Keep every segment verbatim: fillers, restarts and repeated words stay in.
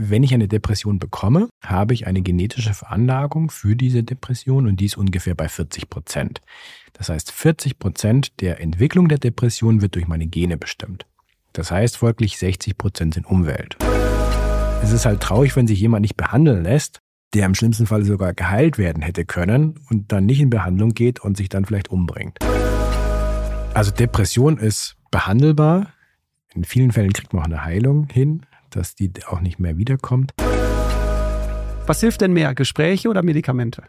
wenn ich eine Depression bekomme, habe ich eine genetische Veranlagung für diese Depression und die ist ungefähr bei vierzig Prozent. Das heißt, vierzig Prozent der Entwicklung der Depression wird durch meine Gene bestimmt. Das heißt folglich sechzig Prozent sind Umwelt. Es ist halt traurig, wenn sich jemand nicht behandeln lässt, der im schlimmsten Fall sogar geheilt werden hätte können und dann nicht in Behandlung geht und sich dann vielleicht umbringt. Also Depression ist behandelbar. In vielen Fällen kriegt man auch eine Heilung hin, dass die auch nicht mehr wiederkommt. Was hilft denn mehr, Gespräche oder Medikamente?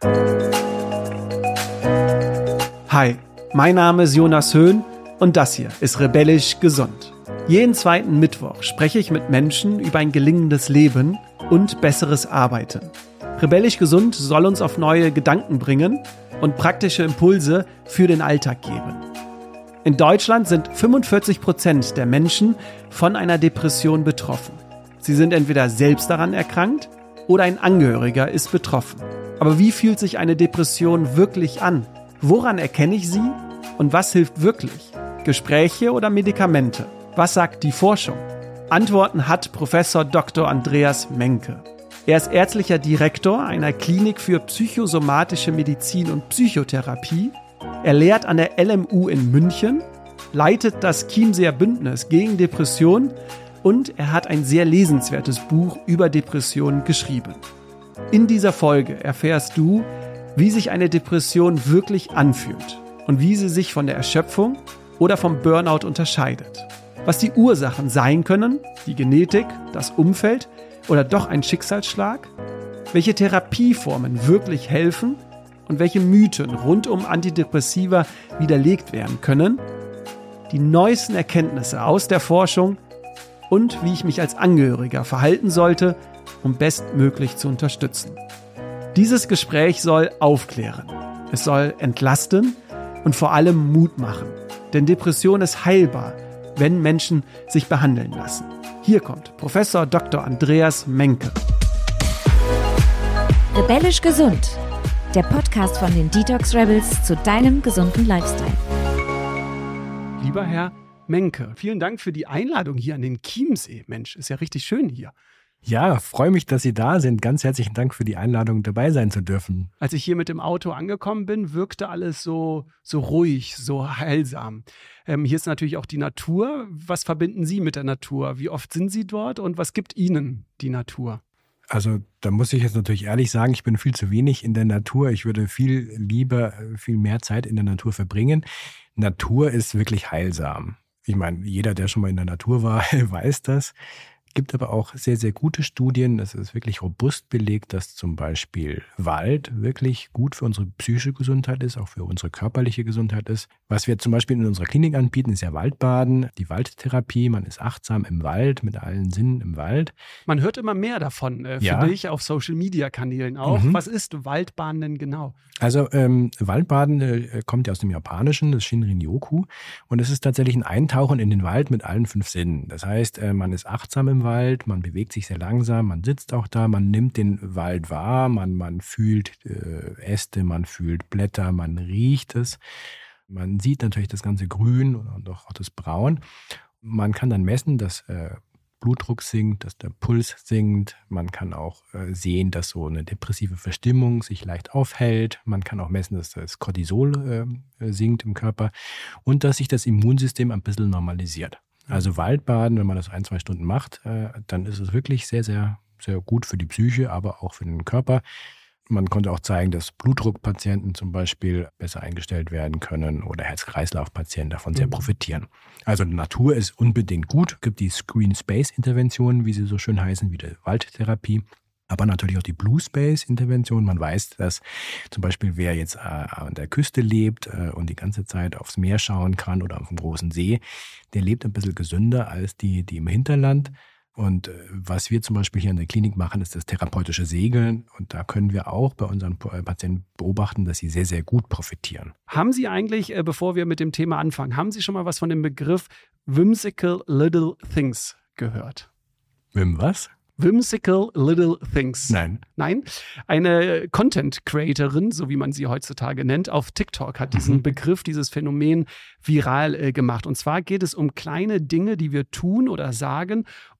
Hi, mein Name ist Jonas Höhn und das hier ist Rebellisch Gesund. Jeden zweiten Mittwoch spreche ich mit Menschen über ein gelingendes Leben und besseres Arbeiten. Rebellisch Gesund soll uns auf neue Gedanken bringen und praktische Impulse für den Alltag geben. In Deutschland sind fünfundvierzig Prozent der Menschen von einer Depression betroffen. Sie sind entweder selbst daran erkrankt oder ein Angehöriger ist betroffen. Aber wie fühlt sich eine Depression wirklich an? Woran erkenne ich sie? Und was hilft wirklich? Gespräche oder Medikamente? Was sagt die Forschung? Antworten hat Professor Doktor Andreas Menke. Er ist ärztlicher Direktor einer Klinik für psychosomatische Medizin und Psychotherapie. Er lehrt an der L M U in München, leitet das Chiemseer Bündnis gegen Depression und er hat ein sehr lesenswertes Buch über Depressionen geschrieben. In dieser Folge erfährst du, wie sich eine Depression wirklich anfühlt und wie sie sich von der Erschöpfung oder vom Burnout unterscheidet. Was die Ursachen sein können, die Genetik, das Umfeld oder doch ein Schicksalsschlag, welche Therapieformen wirklich helfen und welche Mythen rund um Antidepressiva widerlegt werden können, die neuesten Erkenntnisse aus der Forschung und wie ich mich als Angehöriger verhalten sollte, um bestmöglich zu unterstützen. Dieses Gespräch soll aufklären, es soll entlasten und vor allem Mut machen. Denn Depression ist heilbar, wenn Menschen sich behandeln lassen. Hier kommt Professor Doktor Andreas Menke. Rebellisch Gesund, der Podcast von den Detox Rebels zu deinem gesunden Lifestyle. Lieber Herr Menke, vielen Dank für die Einladung hier an den Chiemsee. Mensch, ist ja richtig schön hier. Ja, freue mich, dass Sie da sind. Ganz herzlichen Dank für die Einladung, dabei sein zu dürfen. Als ich hier mit dem Auto angekommen bin, wirkte alles so, so ruhig, so heilsam. Ähm, hier ist natürlich auch die Natur. Was verbinden Sie mit der Natur? Wie oft sind Sie dort und was gibt Ihnen die Natur? Also da muss ich jetzt natürlich ehrlich sagen, ich bin viel zu wenig in der Natur. Ich würde viel lieber, viel mehr Zeit in der Natur verbringen. Natur ist wirklich heilsam. Ich meine, jeder, der schon mal in der Natur war, weiß das. Es gibt aber auch sehr, sehr gute Studien, das ist wirklich robust belegt, dass zum Beispiel Wald wirklich gut für unsere psychische Gesundheit ist, auch für unsere körperliche Gesundheit ist. Was wir zum Beispiel in unserer Klinik anbieten, ist ja Waldbaden, die Waldtherapie. Man ist achtsam im Wald, mit allen Sinnen im Wald. Man hört immer mehr davon, äh, ja. finde ich, auf Social-Media-Kanälen auch. Mhm. Was ist Waldbaden denn genau? Also ähm, Waldbaden äh, kommt ja aus dem Japanischen, das Shinrin-yoku. Und es ist tatsächlich ein Eintauchen in den Wald mit allen fünf Sinnen. Das heißt, äh, man ist achtsam im Wald, man bewegt sich sehr langsam, man sitzt auch da, man nimmt den Wald wahr, man, man fühlt äh, Äste, man fühlt Blätter, man riecht es. Man sieht natürlich das ganze Grün und auch, auch das Braun. Man kann dann messen, dass äh, Blutdruck sinkt, dass der Puls sinkt. Man kann auch äh, sehen, dass so eine depressive Verstimmung sich leicht aufhält. Man kann auch messen, dass das Cortisol äh, sinkt im Körper und dass sich das Immunsystem ein bisschen normalisiert. Also Waldbaden, wenn man das ein, zwei Stunden macht, äh, dann ist es wirklich sehr, sehr, sehr gut für die Psyche, aber auch für den Körper. Man konnte auch zeigen, dass Blutdruckpatienten zum Beispiel besser eingestellt werden können oder Herz-Kreislauf-Patienten davon sehr profitieren. Also Natur ist unbedingt gut. Es gibt die Screen-Space-Interventionen, wie sie so schön heißen, wie die Waldtherapie. Aber natürlich auch die Blue-Space-Intervention. Man weiß, dass zum Beispiel wer jetzt äh, an der Küste lebt äh, und die ganze Zeit aufs Meer schauen kann oder auf dem großen See, der lebt ein bisschen gesünder als die, die im Hinterland. Und äh, was wir zum Beispiel hier in der Klinik machen, ist das therapeutische Segeln. Und da können wir auch bei unseren Patienten beobachten, dass sie sehr, sehr gut profitieren. Haben Sie eigentlich, äh, bevor wir mit dem Thema anfangen, haben Sie schon mal was von dem Begriff Whimsical Little Things gehört? Wim was? Whimsical Little Things. Nein. Nein? Eine Content-Creatorin, so wie man sie heutzutage nennt, auf TikTok hat diesen mhm. Begriff, dieses Phänomen viral äh, gemacht. Und zwar geht es um kleine Dinge, die wir tun oder sagen,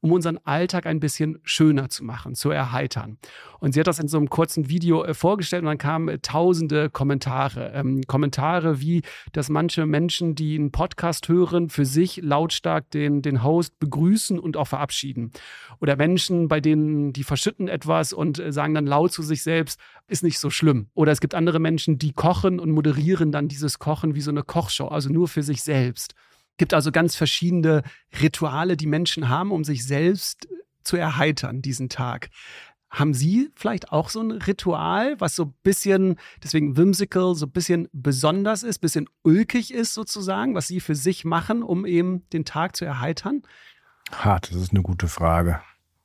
um unseren Alltag ein bisschen schöner zu machen, zu erheitern. Und sie hat das in so einem kurzen Video äh, vorgestellt und dann kamen äh, tausende Kommentare. Ähm, Kommentare wie, dass manche Menschen, die einen Podcast hören, für sich lautstark den, den Host begrüßen und auch verabschieden. Oder Menschen, bei denen die verschütten etwas und äh, sagen dann laut zu sich selbst, ist nicht so schlimm. Oder es gibt andere Menschen, die kochen und moderieren dann dieses Kochen wie so eine Kochshow, also nur für sich selbst. Es gibt also ganz verschiedene Rituale, die Menschen haben, um sich selbst zu erheitern diesen Tag. Haben Sie vielleicht auch so ein Ritual, was so ein bisschen, deswegen whimsical, so ein bisschen besonders ist, ein bisschen ulkig ist sozusagen, was Sie für sich machen, um eben den Tag zu erheitern? Ha, das ist eine gute Frage.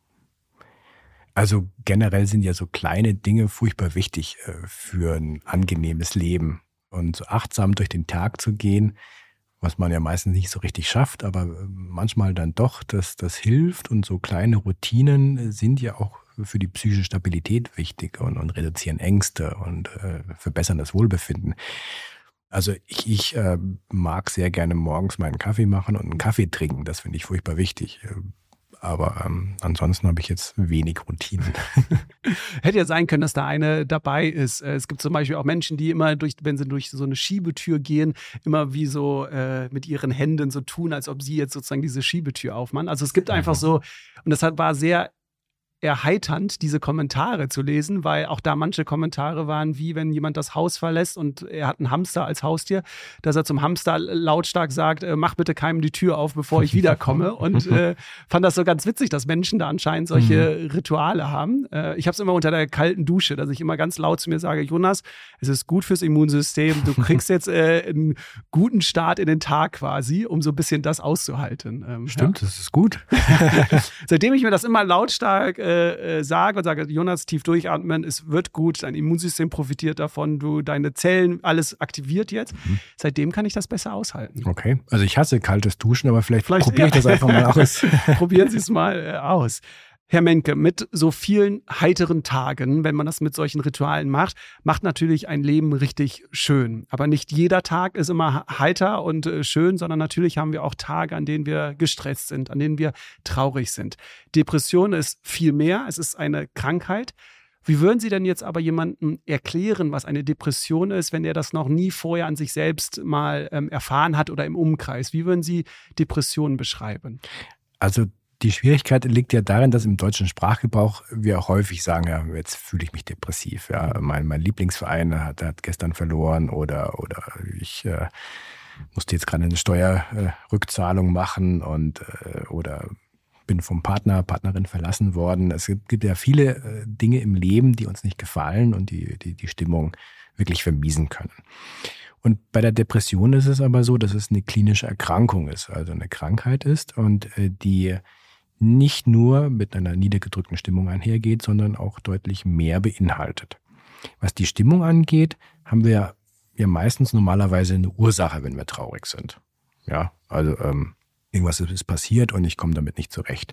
Also generell sind ja so kleine Dinge furchtbar wichtig äh, für ein angenehmes Leben. Und so achtsam durch den Tag zu gehen, was man ja meistens nicht so richtig schafft, aber manchmal dann doch, das, das hilft. Und so kleine Routinen sind ja auch für die psychische Stabilität wichtig und, und reduzieren Ängste und äh, verbessern das Wohlbefinden. Also ich, ich äh, mag sehr gerne morgens meinen Kaffee machen und einen Kaffee trinken. Das finde ich furchtbar wichtig. Aber ähm, ansonsten habe ich jetzt wenig Routinen. Hätte ja sein können, dass da eine dabei ist. Es gibt zum Beispiel auch Menschen, die immer, durch, wenn sie durch so eine Schiebetür gehen, immer wie so äh, mit ihren Händen so tun, als ob sie jetzt sozusagen diese Schiebetür aufmachen. Also es gibt einfach so, und das war sehr erheiternd, diese Kommentare zu lesen, weil auch da manche Kommentare waren, wie wenn jemand das Haus verlässt und er hat einen Hamster als Haustier, dass er zum Hamster lautstark sagt, äh, mach bitte keinem die Tür auf, bevor ich wiederkomme. Und äh, fand das so ganz witzig, dass Menschen da anscheinend solche mhm. Rituale haben. Äh, ich habe es immer unter der kalten Dusche, dass ich immer ganz laut zu mir sage, Jonas, es ist gut fürs Immunsystem, du kriegst jetzt äh, einen guten Start in den Tag quasi, um so ein bisschen das auszuhalten. Ähm, Stimmt, ja. das ist gut. Seitdem ich mir das immer lautstark Äh, sage und sage, Jonas, tief durchatmen, es wird gut, dein Immunsystem profitiert davon, du, deine Zellen, alles aktiviert jetzt. Mhm. Seitdem kann ich das besser aushalten. Okay, also ich hasse kaltes Duschen, aber vielleicht, vielleicht probiere ich ja. das einfach mal aus. Probieren Sie es mal äh, aus. Herr Menke, mit so vielen heiteren Tagen, wenn man das mit solchen Ritualen macht, macht natürlich ein Leben richtig schön. Aber nicht jeder Tag ist immer heiter und äh, schön, sondern natürlich haben wir auch Tage, an denen wir gestresst sind, an denen wir traurig sind. Depression ist viel mehr, es ist eine Krankheit. Wie würden Sie denn jetzt aber jemandem erklären, was eine Depression ist, wenn er das noch nie vorher an sich selbst mal ähm, erfahren hat oder im Umkreis? Wie würden Sie Depressionen beschreiben? Also die Schwierigkeit liegt ja darin, dass im deutschen Sprachgebrauch wir auch häufig sagen, ja, jetzt fühle ich mich depressiv. Ja, mein, mein Lieblingsverein hat, hat gestern verloren oder, oder ich äh, musste jetzt gerade eine Steuerrückzahlung machen und äh, oder bin vom Partner, Partnerin verlassen worden. Es gibt ja viele äh, Dinge im Leben, die uns nicht gefallen und die, die die Stimmung wirklich vermiesen können. Und bei der Depression ist es aber so, dass es eine klinische Erkrankung ist, also eine Krankheit ist und äh, die nicht nur mit einer niedergedrückten Stimmung einhergeht, sondern auch deutlich mehr beinhaltet. Was die Stimmung angeht, haben wir ja meistens normalerweise eine Ursache, wenn wir traurig sind. Ja, also ähm, irgendwas ist passiert und ich komme damit nicht zurecht.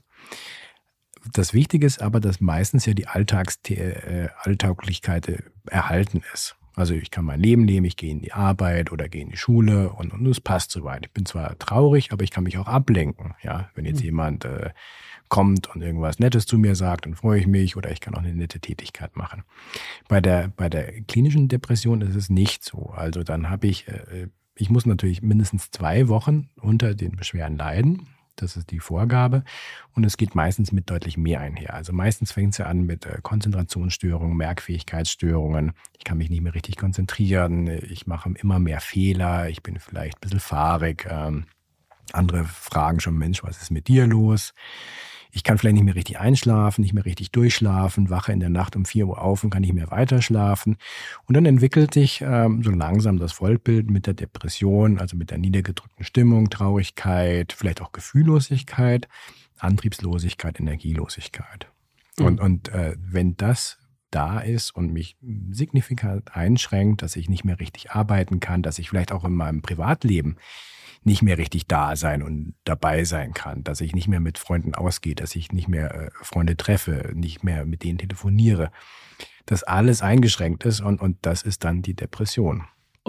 Das Wichtige ist aber, dass meistens ja die Alltags- äh, Alltauglichkeit erhalten ist. Also ich kann mein Leben leben, ich gehe in die Arbeit oder gehe in die Schule und, und es passt soweit. Ich bin zwar traurig, aber ich kann mich auch ablenken. Ja, wenn jetzt mhm. jemand äh, kommt und irgendwas Nettes zu mir sagt, dann freue ich mich oder ich kann auch eine nette Tätigkeit machen. Bei der, bei der klinischen Depression ist es nicht so. Also dann habe ich, äh, ich muss natürlich mindestens zwei Wochen unter den Beschwerden leiden. Das ist die Vorgabe und es geht meistens mit deutlich mehr einher. Also meistens fängt es ja an mit äh, Konzentrationsstörungen, Merkfähigkeitsstörungen. Ich kann mich nicht mehr richtig konzentrieren. Ich mache immer mehr Fehler. Ich bin vielleicht ein bisschen fahrig. Ähm, andere fragen schon, Mensch, was ist mit dir los? Ich kann vielleicht nicht mehr richtig einschlafen, nicht mehr richtig durchschlafen, wache in der Nacht um vier Uhr auf und kann nicht mehr weiter schlafen. Und dann entwickelt sich ähm, so langsam das Vollbild mit der Depression, also mit der niedergedrückten Stimmung, Traurigkeit, vielleicht auch Gefühllosigkeit, Antriebslosigkeit, Energielosigkeit. Mhm. Und, und äh, wenn das da ist und mich signifikant einschränkt, dass ich nicht mehr richtig arbeiten kann, dass ich vielleicht auch in meinem Privatleben nicht mehr richtig da sein und dabei sein kann, dass ich nicht mehr mit Freunden ausgehe, dass ich nicht mehr äh, Freunde treffe, nicht mehr mit denen telefoniere, dass alles eingeschränkt ist und, und das ist dann die Depression. Und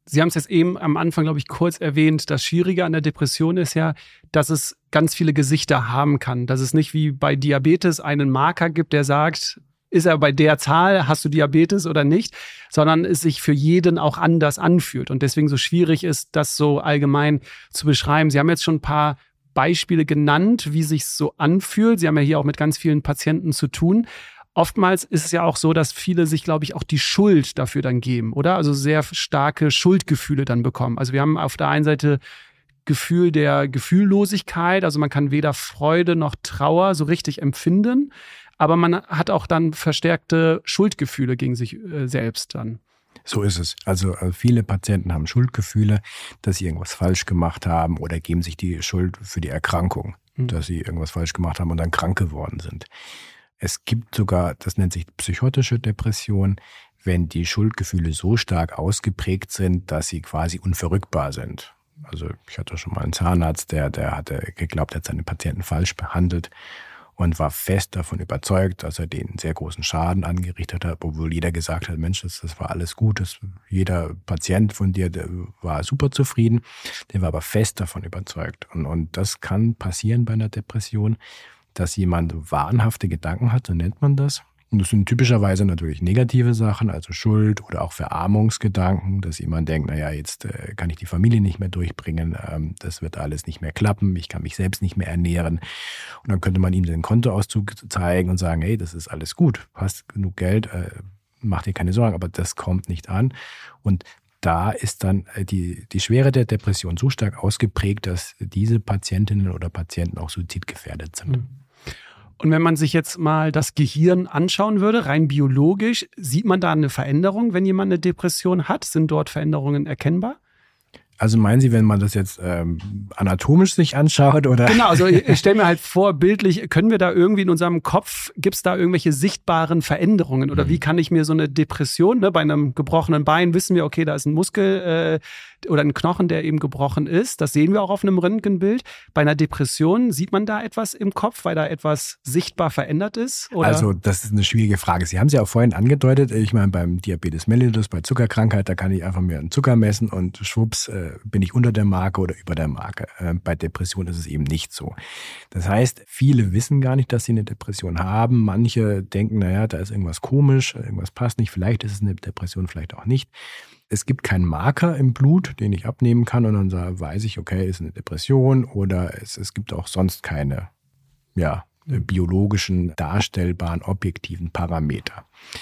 Sie haben es jetzt eben am Anfang, glaube ich, kurz erwähnt. Das Schwierige an der Depression ist ja, dass es ganz viele Gesichter haben kann. Dass es nicht wie bei Diabetes einen Marker gibt, der sagt, ist er bei der Zahl, hast du Diabetes oder nicht, sondern es sich für jeden auch anders anfühlt und deswegen so schwierig ist, das so allgemein zu beschreiben. Sie haben jetzt schon ein paar Beispiele genannt, wie sich so anfühlt. Sie haben ja hier auch mit ganz vielen Patienten zu tun. Oftmals ist es ja auch so, dass viele sich, glaube ich, auch die Schuld dafür dann geben, oder? Also sehr starke Schuldgefühle dann bekommen. Also wir haben auf der einen Seite Gefühl der Gefühllosigkeit, also man kann weder Freude noch Trauer so richtig empfinden, aber man hat auch dann verstärkte Schuldgefühle gegen sich äh, selbst dann. So ist es. Also äh, viele Patienten haben Schuldgefühle, dass sie irgendwas falsch gemacht haben oder geben sich die Schuld für die Erkrankung, mhm. dass sie irgendwas falsch gemacht haben und dann krank geworden sind. Es gibt sogar, das nennt sich psychotische Depression, wenn die Schuldgefühle so stark ausgeprägt sind, dass sie quasi unverrückbar sind. Also ich hatte schon mal einen Zahnarzt, der, der hatte geglaubt, er hat seine Patienten falsch behandelt und war fest davon überzeugt, dass er denen sehr großen Schaden angerichtet hat, obwohl jeder gesagt hat, Mensch, das, das war alles gut, das, jeder Patient von dir, der war super zufrieden, der war aber fest davon überzeugt. Und, und das kann passieren bei einer Depression, dass jemand wahnhafte Gedanken hat, so nennt man das. Und das sind typischerweise natürlich negative Sachen, also Schuld oder auch Verarmungsgedanken, dass jemand denkt, naja, jetzt äh, kann ich die Familie nicht mehr durchbringen, ähm, das wird alles nicht mehr klappen, ich kann mich selbst nicht mehr ernähren. Und dann könnte man ihm den Kontoauszug zeigen und sagen, hey, das ist alles gut, hast genug Geld, äh, mach dir keine Sorgen, aber das kommt nicht an. Und da ist dann die, die Schwere der Depression so stark ausgeprägt, dass diese Patientinnen oder Patienten auch suizidgefährdet sind. Mhm. Und wenn man sich jetzt mal das Gehirn anschauen würde, rein biologisch, sieht man da eine Veränderung, wenn jemand eine Depression hat? Sind dort Veränderungen erkennbar? Also meinen Sie, wenn man das jetzt ähm, anatomisch sich anschaut, oder? Genau, also ich stelle mir halt vor, bildlich, können wir da irgendwie in unserem Kopf, gibt es da irgendwelche sichtbaren Veränderungen? Oder mhm. wie kann ich mir so eine Depression, ne, bei einem gebrochenen Bein wissen wir, okay, da ist ein Muskel äh, oder ein Knochen, der eben gebrochen ist. Das sehen wir auch auf einem Röntgenbild. Bei einer Depression, sieht man da etwas im Kopf, weil da etwas sichtbar verändert ist? Oder? Also das ist eine schwierige Frage. Sie haben es ja auch vorhin angedeutet. Ich meine, beim Diabetes mellitus, bei Zuckerkrankheit, da kann ich einfach mir einen Zucker messen und schwupps, äh, bin ich unter der Marke oder über der Marke. Äh, bei Depression ist es eben nicht so. Das heißt, viele wissen gar nicht, dass sie eine Depression haben. Manche denken, naja, da ist irgendwas komisch, irgendwas passt nicht. Vielleicht ist es eine Depression, vielleicht auch nicht. Es gibt keinen Marker im Blut, den ich abnehmen kann und dann weiß ich, okay, ist eine Depression oder es, es gibt auch sonst keine, ja, biologischen, darstellbaren, objektiven Parameter.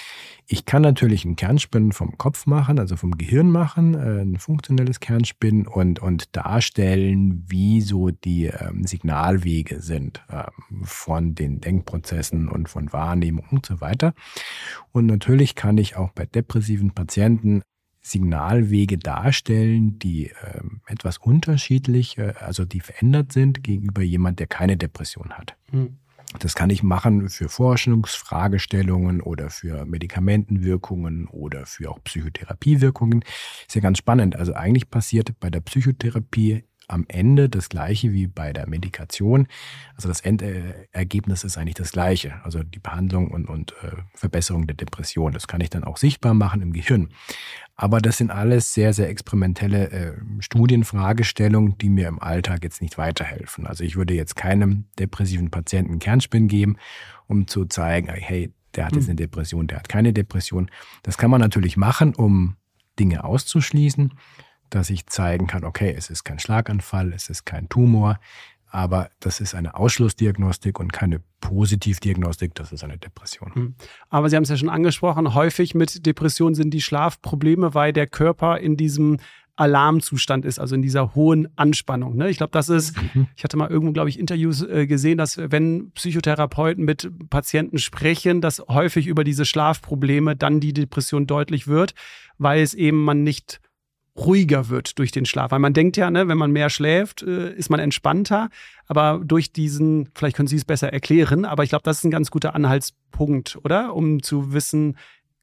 Ich kann natürlich ein Kernspinnen vom Kopf machen, also vom Gehirn machen, ein funktionelles Kernspinnen und, und darstellen, wie so die ähm, Signalwege sind ähm, von den Denkprozessen und von Wahrnehmung und so weiter. Und natürlich kann ich auch bei depressiven Patienten Signalwege darstellen, die äh, etwas unterschiedlich, äh, also die verändert sind gegenüber jemand, der keine Depression hat. Mhm. Das kann ich machen für Forschungsfragestellungen oder für Medikamentenwirkungen oder für auch Psychotherapiewirkungen. Ist ja ganz spannend. Also eigentlich passiert bei der Psychotherapie am Ende das Gleiche wie bei der Medikation. Also das Endergebnis ist eigentlich das Gleiche. Also die Behandlung und, und äh, Verbesserung der Depression. Das kann ich dann auch sichtbar machen im Gehirn. Aber das sind alles sehr, sehr experimentelle äh, Studienfragestellungen, die mir im Alltag jetzt nicht weiterhelfen. Also ich würde jetzt keinem depressiven Patienten Kernspin geben, um zu zeigen, hey, der hat jetzt eine Depression, der hat keine Depression. Das kann man natürlich machen, um Dinge auszuschließen, dass ich zeigen kann, okay, es ist kein Schlaganfall, es ist kein Tumor, aber das ist eine Ausschlussdiagnostik und keine Positivdiagnostik, das ist eine Depression. Aber Sie haben es ja schon angesprochen, häufig mit Depressionen sind die Schlafprobleme, weil der Körper in diesem Alarmzustand ist, also in dieser hohen Anspannung. Ne? Ich glaube, das ist, mhm. ich hatte mal irgendwo, glaube ich, Interviews äh, gesehen, dass wenn Psychotherapeuten mit Patienten sprechen, dass häufig über diese Schlafprobleme dann die Depression deutlich wird, weil es eben man nicht ruhiger wird durch den Schlaf. Weil man denkt ja, ne, wenn man mehr schläft, äh, ist man entspannter. Aber durch diesen, vielleicht können Sie es besser erklären, aber ich glaube, das ist ein ganz guter Anhaltspunkt, oder? Um zu wissen,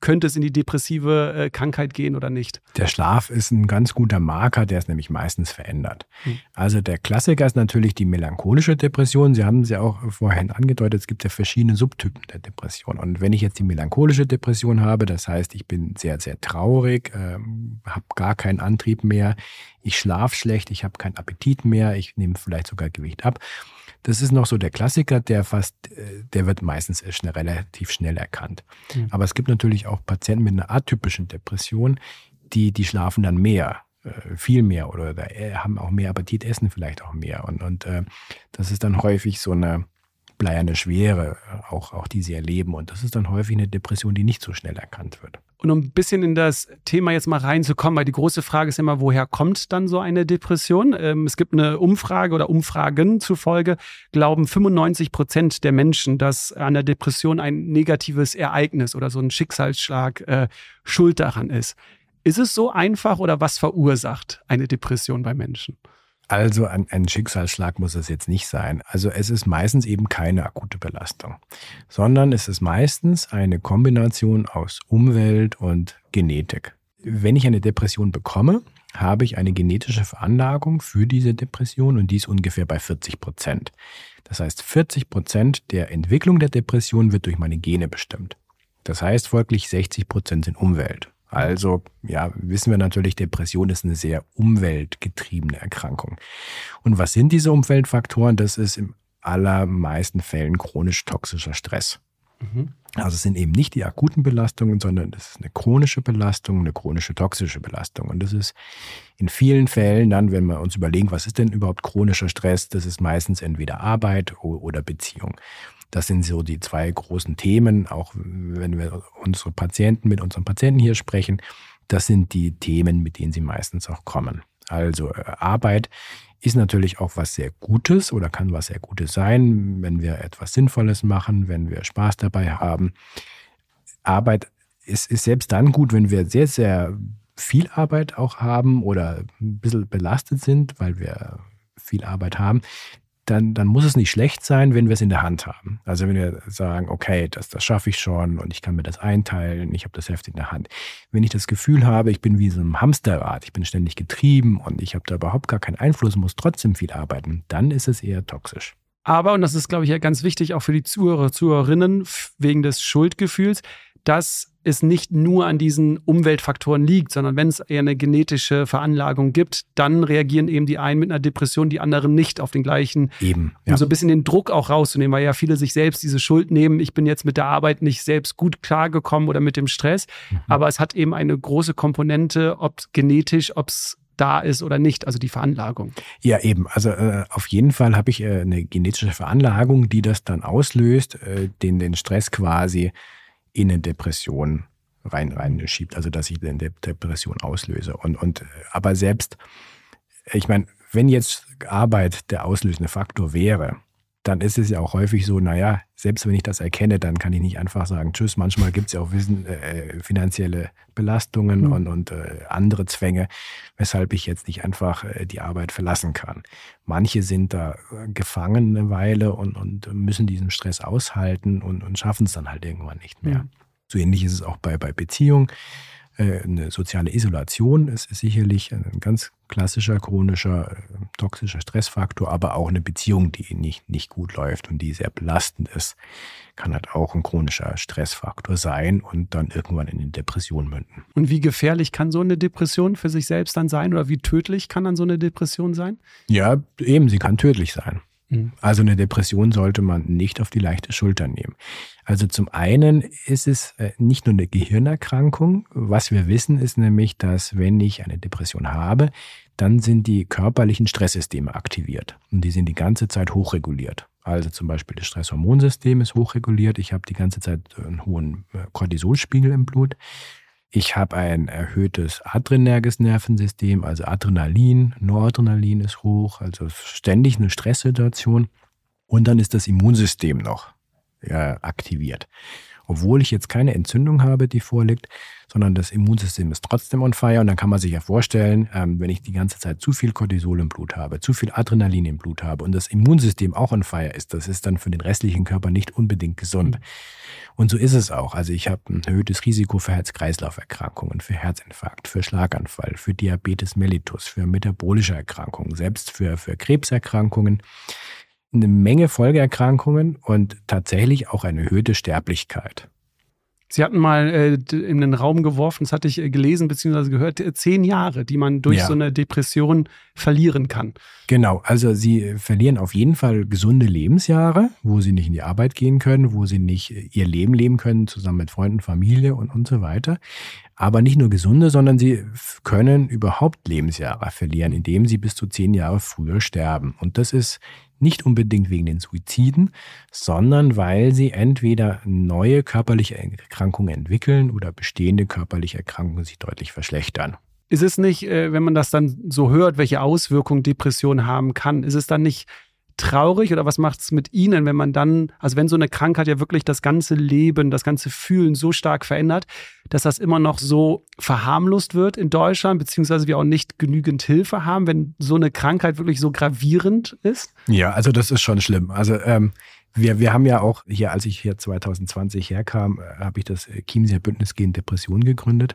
könnte es in die depressive äh, Krankheit gehen oder nicht? Der Schlaf ist ein ganz guter Marker, der ist nämlich meistens verändert. Hm. Also der Klassiker ist natürlich die melancholische Depression. Sie haben es ja auch vorhin angedeutet, es gibt ja verschiedene Subtypen der Depression. Und wenn ich jetzt die melancholische Depression habe, das heißt, ich bin sehr, sehr traurig, ähm, habe gar keinen Antrieb mehr, ich schlafe schlecht, ich habe keinen Appetit mehr, ich nehme vielleicht sogar Gewicht ab. Das ist noch so der Klassiker, der fast, der wird meistens schnell, relativ schnell erkannt. Mhm. Aber es gibt natürlich auch Patienten mit einer atypischen Depression, die, die schlafen dann mehr, viel mehr oder haben auch mehr Appetit, essen vielleicht auch mehr. Und, und das ist dann häufig so eine bleierne Schwere, auch, auch die sie erleben. Und das ist dann häufig eine Depression, die nicht so schnell erkannt wird. Und um ein bisschen in das Thema jetzt mal reinzukommen, weil die große Frage ist immer, woher kommt dann so eine Depression? Ähm, es gibt eine Umfrage oder Umfragen zufolge, glauben fünfundneunzig Prozent der Menschen, dass an der Depression ein negatives Ereignis oder so ein Schicksalsschlag äh, schuld daran ist. Ist es so einfach oder was verursacht eine Depression bei Menschen? Also ein, ein Schicksalsschlag muss es jetzt nicht sein. Also es ist meistens eben keine akute Belastung, sondern es ist meistens eine Kombination aus Umwelt und Genetik. Wenn ich eine Depression bekomme, habe ich eine genetische Veranlagung für diese Depression und die ist ungefähr bei vierzig Prozent. Das heißt, vierzig Prozent der Entwicklung der Depression wird durch meine Gene bestimmt. Das heißt folglich sechzig Prozent sind Umwelt. Also, ja, wissen wir natürlich, Depression ist eine sehr umweltgetriebene Erkrankung. Und was sind diese Umweltfaktoren? Das ist in allermeisten Fällen chronisch toxischer Stress. Mhm. Also es sind eben nicht die akuten Belastungen, sondern das ist eine chronische Belastung, eine chronische toxische Belastung. Und das ist in vielen Fällen dann, wenn wir uns überlegen, was ist denn überhaupt chronischer Stress, das ist meistens entweder Arbeit oder Beziehung. Das sind so die zwei großen Themen, auch wenn wir unsere Patienten mit unseren Patienten hier sprechen. Das sind die Themen, mit denen sie meistens auch kommen. Also Arbeit ist natürlich auch was sehr Gutes oder kann was sehr Gutes sein, wenn wir etwas Sinnvolles machen, wenn wir Spaß dabei haben. Arbeit ist, ist selbst dann gut, wenn wir sehr, sehr viel Arbeit auch haben oder ein bisschen belastet sind, weil wir viel Arbeit haben. Dann, dann muss es nicht schlecht sein, wenn wir es in der Hand haben. Also wenn wir sagen, okay, das, das schaffe ich schon und ich kann mir das einteilen, ich habe das Heft in der Hand. Wenn ich das Gefühl habe, ich bin wie so ein Hamsterrad, ich bin ständig getrieben und ich habe da überhaupt gar keinen Einfluss, muss trotzdem viel arbeiten, dann ist es eher toxisch. Aber, und das ist, glaube ich, ja ganz wichtig, auch für die Zuhörer, Zuhörerinnen, wegen des Schuldgefühls, dass es nicht nur an diesen Umweltfaktoren liegt, sondern wenn es eher eine genetische Veranlagung gibt, dann reagieren eben die einen mit einer Depression, die anderen nicht auf den gleichen. Eben, ja. Um so ein bisschen den Druck auch rauszunehmen, weil ja viele sich selbst diese Schuld nehmen. Ich bin jetzt mit der Arbeit nicht selbst gut klargekommen oder mit dem Stress. Mhm. Aber es hat eben eine große Komponente, ob genetisch, ob es da ist oder nicht, also die Veranlagung. Ja, eben. Also äh, auf jeden Fall habe ich äh, eine genetische Veranlagung, die das dann auslöst, äh, den, den Stress quasi in eine Depression rein, rein schiebt, also dass ich eine Depression auslöse. Und, und, aber selbst, ich meine, wenn jetzt Arbeit der auslösende Faktor wäre, dann ist es ja auch häufig so, naja, selbst wenn ich das erkenne, dann kann ich nicht einfach sagen, tschüss, manchmal gibt es ja auch wissen, äh, finanzielle Belastungen mhm. und, und äh, andere Zwänge, weshalb ich jetzt nicht einfach äh, die Arbeit verlassen kann. Manche sind da gefangen eine Weile und, und müssen diesen Stress aushalten und, und schaffen es dann halt irgendwann nicht mehr. Mhm. So ähnlich ist es auch bei, bei Beziehungen. Eine soziale Isolation ist sicherlich ein ganz klassischer, chronischer, toxischer Stressfaktor, aber auch eine Beziehung, die nicht, nicht gut läuft und die sehr belastend ist, kann halt auch ein chronischer Stressfaktor sein und dann irgendwann in eine Depression münden. Und wie gefährlich kann so eine Depression für sich selbst dann sein oder wie tödlich kann dann so eine Depression sein? Ja, eben, sie kann tödlich sein. Also eine Depression sollte man nicht auf die leichte Schulter nehmen. Also zum einen ist es nicht nur eine Gehirnerkrankung. Was wir wissen, ist nämlich, dass wenn ich eine Depression habe, dann sind die körperlichen Stresssysteme aktiviert. Und die sind die ganze Zeit hochreguliert. Also zum Beispiel das Stresshormonsystem ist hochreguliert. Ich habe die ganze Zeit einen hohen Cortisolspiegel im Blut. Ich habe ein erhöhtes adrenerges Nervensystem, also Adrenalin, Noradrenalin ist hoch, also ständig eine Stresssituation. Und dann ist das Immunsystem noch äh, aktiviert. Obwohl ich jetzt keine Entzündung habe, die vorliegt, sondern das Immunsystem ist trotzdem on fire. Und dann kann man sich ja vorstellen, ähm, wenn ich die ganze Zeit zu viel Cortisol im Blut habe, zu viel Adrenalin im Blut habe und das Immunsystem auch on fire ist, das ist dann für den restlichen Körper nicht unbedingt gesund. Mhm. Und so ist es auch. Also ich habe ein erhöhtes Risiko für Herz-Kreislauf-Erkrankungen, für Herzinfarkt, für Schlaganfall, für Diabetes mellitus, für metabolische Erkrankungen, selbst für, für Krebserkrankungen. Eine Menge Folgeerkrankungen und tatsächlich auch eine erhöhte Sterblichkeit. Sie hatten mal äh, in den Raum geworfen, das hatte ich gelesen bzw. gehört, äh, zehn Jahre, die man durch ja. so eine Depression verlieren kann. Genau, also Sie verlieren auf jeden Fall gesunde Lebensjahre, wo Sie nicht in die Arbeit gehen können, wo Sie nicht Ihr Leben leben können, zusammen mit Freunden, Familie und, und so weiter. Aber nicht nur gesunde, sondern Sie können überhaupt Lebensjahre verlieren, indem Sie bis zu zehn Jahre früher sterben. Und das ist nicht unbedingt wegen den Suiziden, sondern weil sie entweder neue körperliche Erkrankungen entwickeln oder bestehende körperliche Erkrankungen sich deutlich verschlechtern. Ist es nicht, wenn man das dann so hört, welche Auswirkungen Depression haben kann, ist es dann nicht traurig oder was macht es mit Ihnen, wenn man dann, also wenn so eine Krankheit ja wirklich das ganze Leben, das ganze Fühlen so stark verändert, dass das immer noch so verharmlost wird in Deutschland, beziehungsweise wir auch nicht genügend Hilfe haben, wenn so eine Krankheit wirklich so gravierend ist? Ja, also das ist schon schlimm. Also ähm, wir, wir haben ja auch hier, als ich hier zwanzig zwanzig herkam, habe ich das Chiemseer Bündnis gegen Depression gegründet,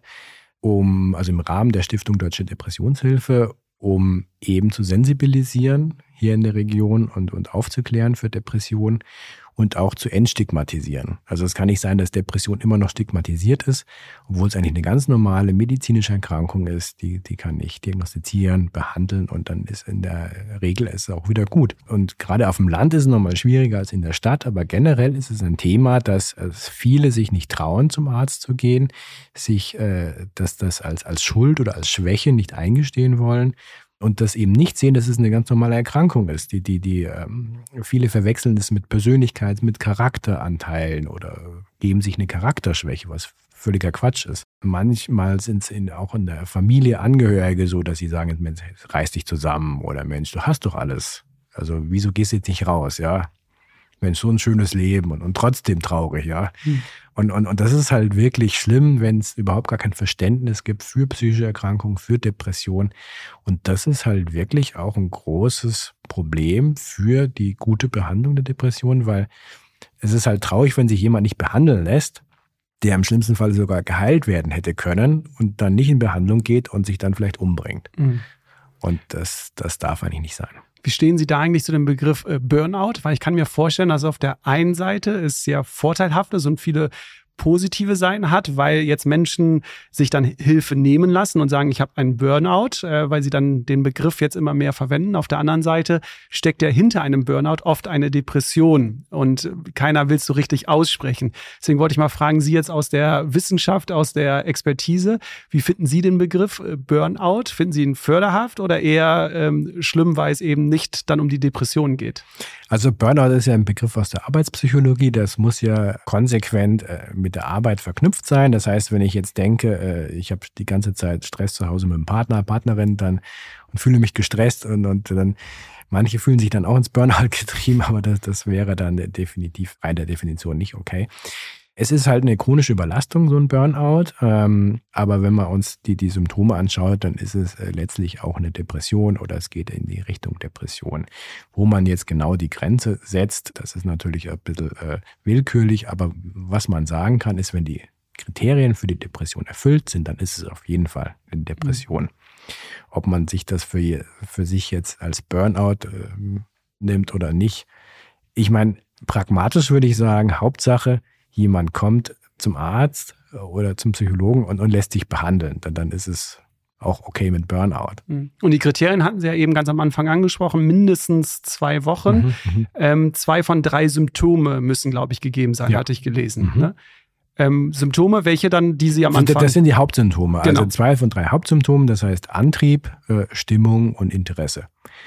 um, also im Rahmen der Stiftung Deutsche Depressionshilfe, um eben zu sensibilisieren hier in der Region und, und aufzuklären für Depressionen und auch zu entstigmatisieren. Also es kann nicht sein, dass Depression immer noch stigmatisiert ist, obwohl es eigentlich eine ganz normale medizinische Erkrankung ist. Die, die kann ich diagnostizieren, behandeln und dann ist in der Regel es auch wieder gut. Und gerade auf dem Land ist es nochmal schwieriger als in der Stadt, aber generell ist es ein Thema, dass viele sich nicht trauen, zum Arzt zu gehen, sich äh, dass das als, als Schuld oder als Schwäche nicht eingestehen wollen. Und das eben nicht sehen, dass es eine ganz normale Erkrankung ist. Die, die, die, ähm, viele verwechseln das mit Persönlichkeits-, mit Charakteranteilen oder geben sich eine Charakterschwäche, was völliger Quatsch ist. Manchmal sind es in, auch in der Familie Angehörige so, dass sie sagen, Mensch, reiß dich zusammen oder Mensch, du hast doch alles. Also wieso gehst du jetzt nicht raus, ja? Mensch, so ein schönes Leben und, und trotzdem traurig, ja. Hm. Und, und, und das ist halt wirklich schlimm, wenn es überhaupt gar kein Verständnis gibt für psychische Erkrankungen, für Depression. Und das ist halt wirklich auch ein großes Problem für die gute Behandlung der Depression, weil es ist halt traurig, wenn sich jemand nicht behandeln lässt, der im schlimmsten Fall sogar geheilt werden hätte können und dann nicht in Behandlung geht und sich dann vielleicht umbringt. Mhm. Und das, das darf eigentlich nicht sein. Wie stehen Sie da eigentlich zu dem Begriff Burnout? Weil ich kann mir vorstellen, dass auf der einen Seite es sehr vorteilhaft ist und viele positive Seiten hat, weil jetzt Menschen sich dann Hilfe nehmen lassen und sagen, ich habe einen Burnout, äh, weil sie dann den Begriff jetzt immer mehr verwenden. Auf der anderen Seite steckt ja hinter einem Burnout oft eine Depression und keiner will es so richtig aussprechen. Deswegen wollte ich mal fragen, Sie jetzt aus der Wissenschaft, aus der Expertise, wie finden Sie den Begriff Burnout? Finden Sie ihn förderhaft oder eher ähm, schlimm, weil es eben nicht dann um die Depression geht? Also Burnout ist ja ein Begriff aus der Arbeitspsychologie. Das muss ja konsequent äh, mit der Arbeit verknüpft sein. Das heißt, wenn ich jetzt denke, äh, ich habe die ganze Zeit Stress zu Hause mit dem Partner, Partnerin dann und fühle mich gestresst und, und dann manche fühlen sich dann auch ins Burnout getrieben, aber das, das wäre dann definitiv bei der Definition nicht okay. Es ist halt eine chronische Überlastung, so ein Burnout. Ähm, aber wenn man uns die, die Symptome anschaut, dann ist es äh, letztlich auch eine Depression oder es geht in die Richtung Depression. Wo man jetzt genau die Grenze setzt, das ist natürlich ein bisschen äh, willkürlich. Aber was man sagen kann, ist, wenn die Kriterien für die Depression erfüllt sind, dann ist es auf jeden Fall eine Depression. Mhm. Ob man sich das für, für sich jetzt als Burnout äh, nimmt oder nicht. Ich meine, pragmatisch würde ich sagen, Hauptsache, jemand kommt zum Arzt oder zum Psychologen und, und lässt sich behandeln, dann, dann ist es auch okay mit Burnout. Und die Kriterien hatten Sie ja eben ganz am Anfang angesprochen, mindestens zwei Wochen. Mhm, ähm, zwei von drei Symptome müssen, glaube ich, gegeben sein, ja. hatte ich gelesen. Mhm. Ne? Ähm, Symptome, welche dann, die Sie am Anfang... Das sind die Hauptsymptome, genau. Also zwei von drei Hauptsymptomen, das heißt Antrieb, äh, Stimmung und Interesse.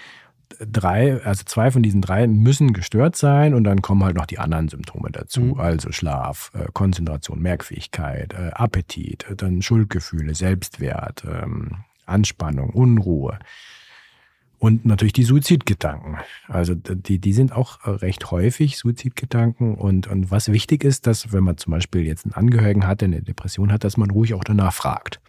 Drei, also zwei von diesen drei müssen gestört sein und dann kommen halt noch die anderen Symptome dazu. Mhm. Also Schlaf, äh, Konzentration, Merkfähigkeit, äh, Appetit, dann Schuldgefühle, Selbstwert, ähm, Anspannung, Unruhe. Und natürlich die Suizidgedanken. Also die, die sind auch recht häufig, Suizidgedanken. Und, und was wichtig ist, dass wenn man zum Beispiel jetzt einen Angehörigen hat, der eine Depression hat, dass man ruhig auch danach fragt.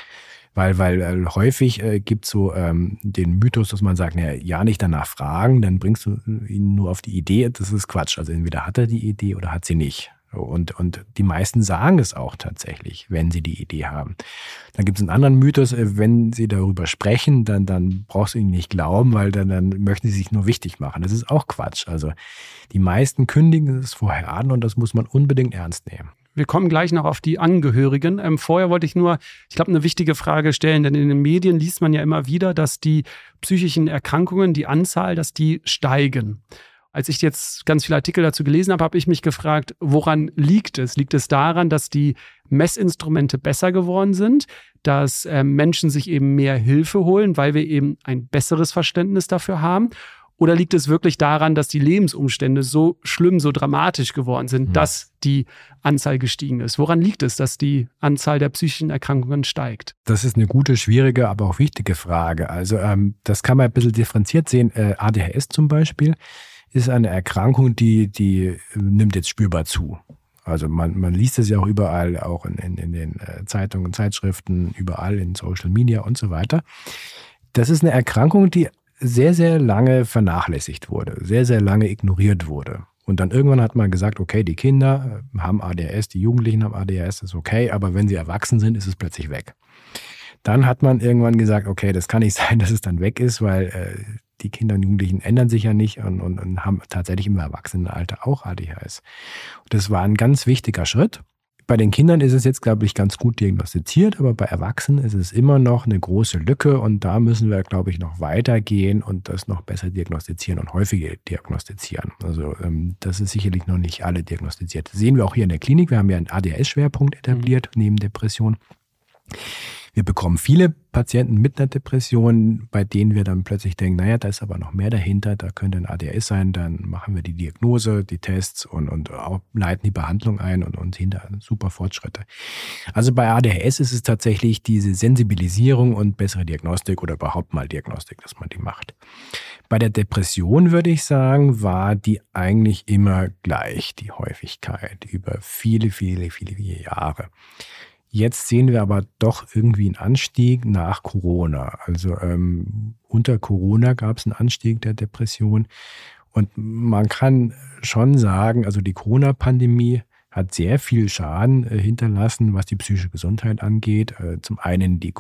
Weil, weil äh, häufig äh, gibt es so ähm, den Mythos, dass man sagt, naja, ja nicht danach fragen, dann bringst du ihn nur auf die Idee. Das ist Quatsch. Also entweder hat er die Idee oder hat sie nicht. Und, und die meisten sagen es auch tatsächlich, wenn sie die Idee haben. Dann gibt es einen anderen Mythos, wenn sie darüber sprechen, dann, dann brauchst du ihnen nicht glauben, weil dann, dann möchten sie sich nur wichtig machen. Das ist auch Quatsch. Also die meisten kündigen es vorher an und das muss man unbedingt ernst nehmen. Wir kommen gleich noch auf die Angehörigen. Ähm, vorher wollte ich nur, ich glaube, eine wichtige Frage stellen, denn in den Medien liest man ja immer wieder, dass die psychischen Erkrankungen, die Anzahl, dass die steigen. Als ich jetzt ganz viele Artikel dazu gelesen habe, habe ich mich gefragt, woran liegt es? Liegt es daran, dass die Messinstrumente besser geworden sind, dass äh, Menschen sich eben mehr Hilfe holen, weil wir eben ein besseres Verständnis dafür haben? Oder liegt es wirklich daran, dass die Lebensumstände so schlimm, so dramatisch geworden sind, mhm. dass die Anzahl gestiegen ist? Woran liegt es, dass die Anzahl der psychischen Erkrankungen steigt? Das ist eine gute, schwierige, aber auch wichtige Frage. Also ähm, das kann man ein bisschen differenziert sehen. Äh, A D H S zum Beispiel ist eine Erkrankung, die, die nimmt jetzt spürbar zu. Also man, man liest es ja auch überall, auch in, in, in den Zeitungen, Zeitschriften, überall in Social Media und so weiter. Das ist eine Erkrankung, die sehr, sehr lange vernachlässigt wurde, sehr, sehr lange ignoriert wurde. Und dann irgendwann hat man gesagt, okay, die Kinder haben A D H S, die Jugendlichen haben A D H S, das ist okay, aber wenn sie erwachsen sind, ist es plötzlich weg. Dann hat man irgendwann gesagt, okay, das kann nicht sein, dass es dann weg ist, weil äh, die Kinder und Jugendlichen ändern sich ja nicht und, und, und haben tatsächlich im Erwachsenenalter auch A D H S. Das war ein ganz wichtiger Schritt. Bei den Kindern ist es jetzt, glaube ich, ganz gut diagnostiziert, aber bei Erwachsenen ist es immer noch eine große Lücke und da müssen wir, glaube ich, noch weitergehen und das noch besser diagnostizieren und häufiger diagnostizieren. Also ähm, das ist sicherlich noch nicht alle diagnostiziert. Das sehen wir auch hier in der Klinik. Wir haben ja einen A D H S-Schwerpunkt etabliert, mhm. neben Depression. Wir bekommen viele Patienten mit einer Depression, bei denen wir dann plötzlich denken, naja, da ist aber noch mehr dahinter, da könnte ein A D H S sein, dann machen wir die Diagnose, die Tests und, und auch leiten die Behandlung ein und, und hinter super Fortschritte. Also bei A D H S ist es tatsächlich diese Sensibilisierung und bessere Diagnostik oder überhaupt mal Diagnostik, dass man die macht. Bei der Depression würde ich sagen, war die eigentlich immer gleich, die Häufigkeit, über viele, viele, viele, viele Jahre. Jetzt sehen wir aber doch irgendwie einen Anstieg nach Corona. Also ähm, unter Corona gab es einen Anstieg der Depression. Und man kann schon sagen, also die Corona-Pandemie hat sehr viel Schaden äh, hinterlassen, was die psychische Gesundheit angeht. Äh, zum einen die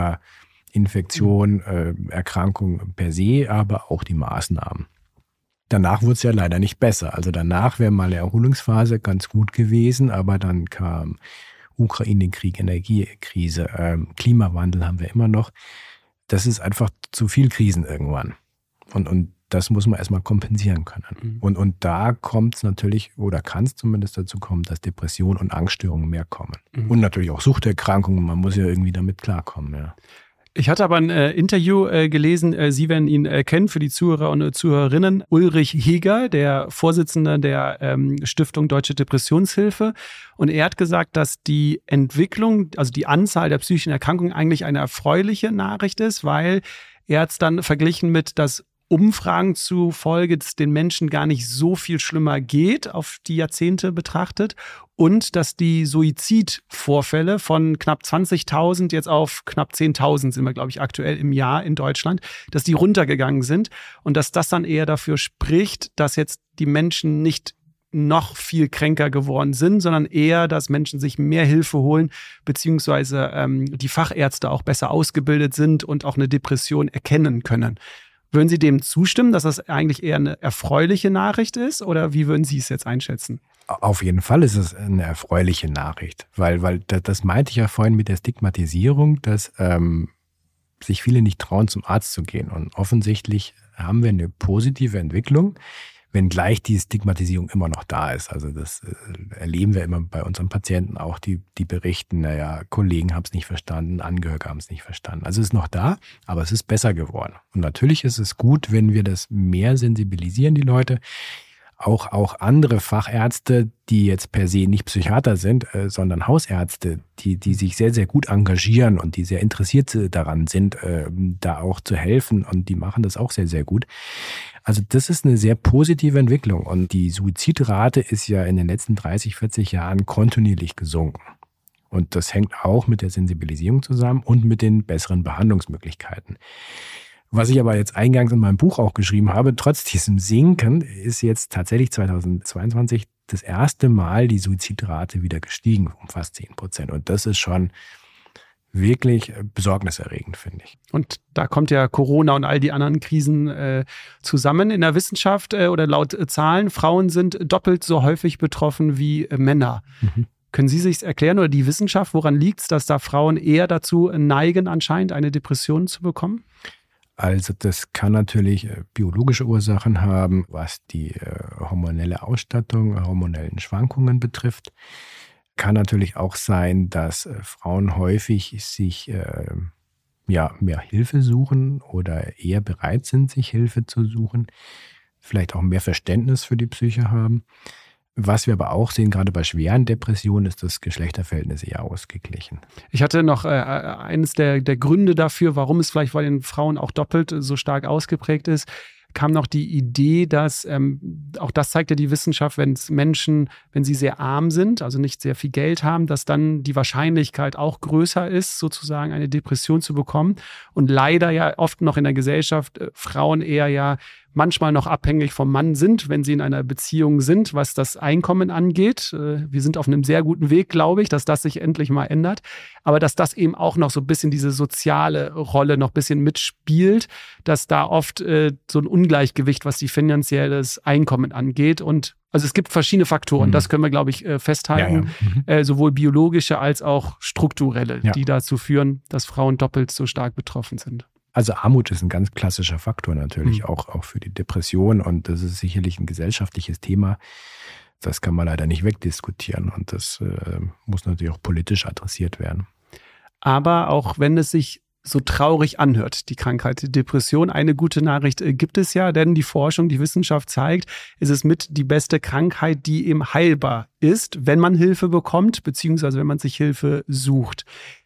Corona-Infektion, äh, Erkrankung per se, aber auch die Maßnahmen. Danach wurde es ja leider nicht besser. Also danach wäre mal eine Erholungsphase ganz gut gewesen, aber dann kam Ukraine-Krieg, Energiekrise, ähm, Klimawandel haben wir immer noch. Das ist einfach zu viel Krisen irgendwann. Und, und das muss man erstmal kompensieren können. Mhm. Und, und da kommt es natürlich, oder kann es zumindest dazu kommen, dass Depressionen und Angststörungen mehr kommen. Mhm. Und natürlich auch Suchterkrankungen, man muss ja irgendwie damit klarkommen, ja. Ich hatte aber ein äh, Interview äh, gelesen, äh, Sie werden ihn äh, kennen für die Zuhörer und äh, Zuhörerinnen, Ulrich Heger, der Vorsitzende der ähm, Stiftung Deutsche Depressionshilfe. Und er hat gesagt, dass die Entwicklung, also die Anzahl der psychischen Erkrankungen eigentlich eine erfreuliche Nachricht ist, weil er hat es dann verglichen mit, dass Umfragen zufolge es den Menschen gar nicht so viel schlimmer geht, auf die Jahrzehnte betrachtet. Und dass die Suizidvorfälle von knapp zwanzigtausend jetzt auf knapp zehntausend sind wir, glaube ich, aktuell im Jahr in Deutschland, dass die runtergegangen sind und dass das dann eher dafür spricht, dass jetzt die Menschen nicht noch viel kränker geworden sind, sondern eher, dass Menschen sich mehr Hilfe holen, beziehungsweise ähm, die Fachärzte auch besser ausgebildet sind und auch eine Depression erkennen können. Würden Sie dem zustimmen, dass das eigentlich eher eine erfreuliche Nachricht ist oder wie würden Sie es jetzt einschätzen? Auf jeden Fall ist es eine erfreuliche Nachricht, weil, weil das meinte ich ja vorhin mit der Stigmatisierung, dass ähm, sich viele nicht trauen, zum Arzt zu gehen. Und offensichtlich haben wir eine positive Entwicklung, wenngleich die Stigmatisierung immer noch da ist. Also das äh, erleben wir immer bei unseren Patienten auch, die, die berichten, naja, Kollegen haben es nicht verstanden, Angehörige haben es nicht verstanden. Also es ist noch da, aber es ist besser geworden. Und natürlich ist es gut, wenn wir das mehr sensibilisieren, die Leute. auch, auch andere Fachärzte, die jetzt per se nicht Psychiater sind, äh, sondern Hausärzte, die, die sich sehr, sehr gut engagieren und die sehr interessiert daran sind, äh, da auch zu helfen, und die machen das auch sehr, sehr gut. Also das ist eine sehr positive Entwicklung, und die Suizidrate ist ja in den letzten dreißig, vierzig Jahren kontinuierlich gesunken. Und das hängt auch mit der Sensibilisierung zusammen und mit den besseren Behandlungsmöglichkeiten. Was ich aber jetzt eingangs in meinem Buch auch geschrieben habe, trotz diesem Sinken ist jetzt tatsächlich zweitausendzweiundzwanzig das erste Mal die Suizidrate wieder gestiegen um fast zehn Prozent. Und das ist schon wirklich besorgniserregend, finde ich. Und da kommt ja Corona und all die anderen Krisen äh, zusammen. In der Wissenschaft äh, oder laut äh, Zahlen, Frauen sind doppelt so häufig betroffen wie äh, Männer. Mhm. Können Sie sich erklären, oder die Wissenschaft, woran liegt es, dass da Frauen eher dazu neigen, anscheinend eine Depression zu bekommen? Also das kann natürlich äh, biologische Ursachen haben, was die äh, hormonelle Ausstattung, hormonellen Schwankungen betrifft. Kann natürlich auch sein, dass äh, Frauen häufig sich äh, ja, mehr Hilfe suchen oder eher bereit sind, sich Hilfe zu suchen. Vielleicht auch mehr Verständnis für die Psyche haben. Was wir aber auch sehen, gerade bei schweren Depressionen, ist das Geschlechterverhältnis eher ausgeglichen. Ich hatte noch äh, eines der, der Gründe dafür, warum es vielleicht bei den Frauen auch doppelt so stark ausgeprägt ist, kam noch die Idee, dass, ähm, auch das zeigt ja die Wissenschaft, wenn es Menschen, wenn sie sehr arm sind, also nicht sehr viel Geld haben, dass dann die Wahrscheinlichkeit auch größer ist, sozusagen eine Depression zu bekommen. Und leider ja oft noch in der Gesellschaft äh, Frauen eher ja manchmal noch abhängig vom Mann sind, wenn sie in einer Beziehung sind, was das Einkommen angeht. Wir sind auf einem sehr guten Weg, glaube ich, dass das sich endlich mal ändert. Aber dass das eben auch noch so ein bisschen diese soziale Rolle noch ein bisschen mitspielt, dass da oft äh, so ein Ungleichgewicht, was die finanzielles Einkommen angeht. Und also es gibt verschiedene Faktoren, mhm. das können wir, glaube ich, festhalten, ja, ja. Mhm. Äh, sowohl biologische als auch strukturelle, ja. die dazu führen, dass Frauen doppelt so stark betroffen sind. Also Armut ist ein ganz klassischer Faktor natürlich, mhm. auch, auch für die Depression, und das ist sicherlich ein gesellschaftliches Thema. Das kann man leider nicht wegdiskutieren, und das äh, muss natürlich auch politisch adressiert werden. Aber auch wenn es sich so traurig anhört, die Krankheit, die Depression, eine gute Nachricht äh, gibt es ja, denn die Forschung, die Wissenschaft zeigt, es ist mit die beste Krankheit, die eben heilbar ist, wenn man Hilfe bekommt, beziehungsweise wenn man sich Hilfe sucht.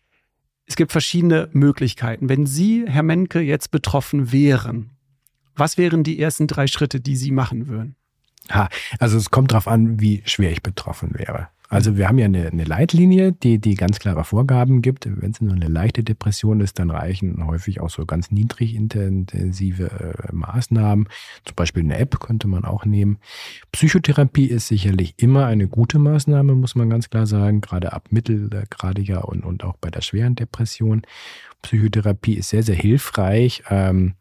Es gibt verschiedene Möglichkeiten. Wenn Sie, Herr Menke, jetzt betroffen wären, was wären die ersten drei Schritte, die Sie machen würden? Ha, also es kommt darauf an, wie schwer ich betroffen wäre. Also wir haben ja eine, eine Leitlinie, die, die ganz klare Vorgaben gibt. Wenn es nur eine leichte Depression ist, dann reichen häufig auch so ganz niedrig intensive äh, Maßnahmen. Zum Beispiel eine App könnte man auch nehmen. Psychotherapie ist sicherlich immer eine gute Maßnahme, muss man ganz klar sagen, gerade ab mittelgradiger und, und auch bei der schweren Depression. Psychotherapie ist sehr, sehr hilfreich. Ähm,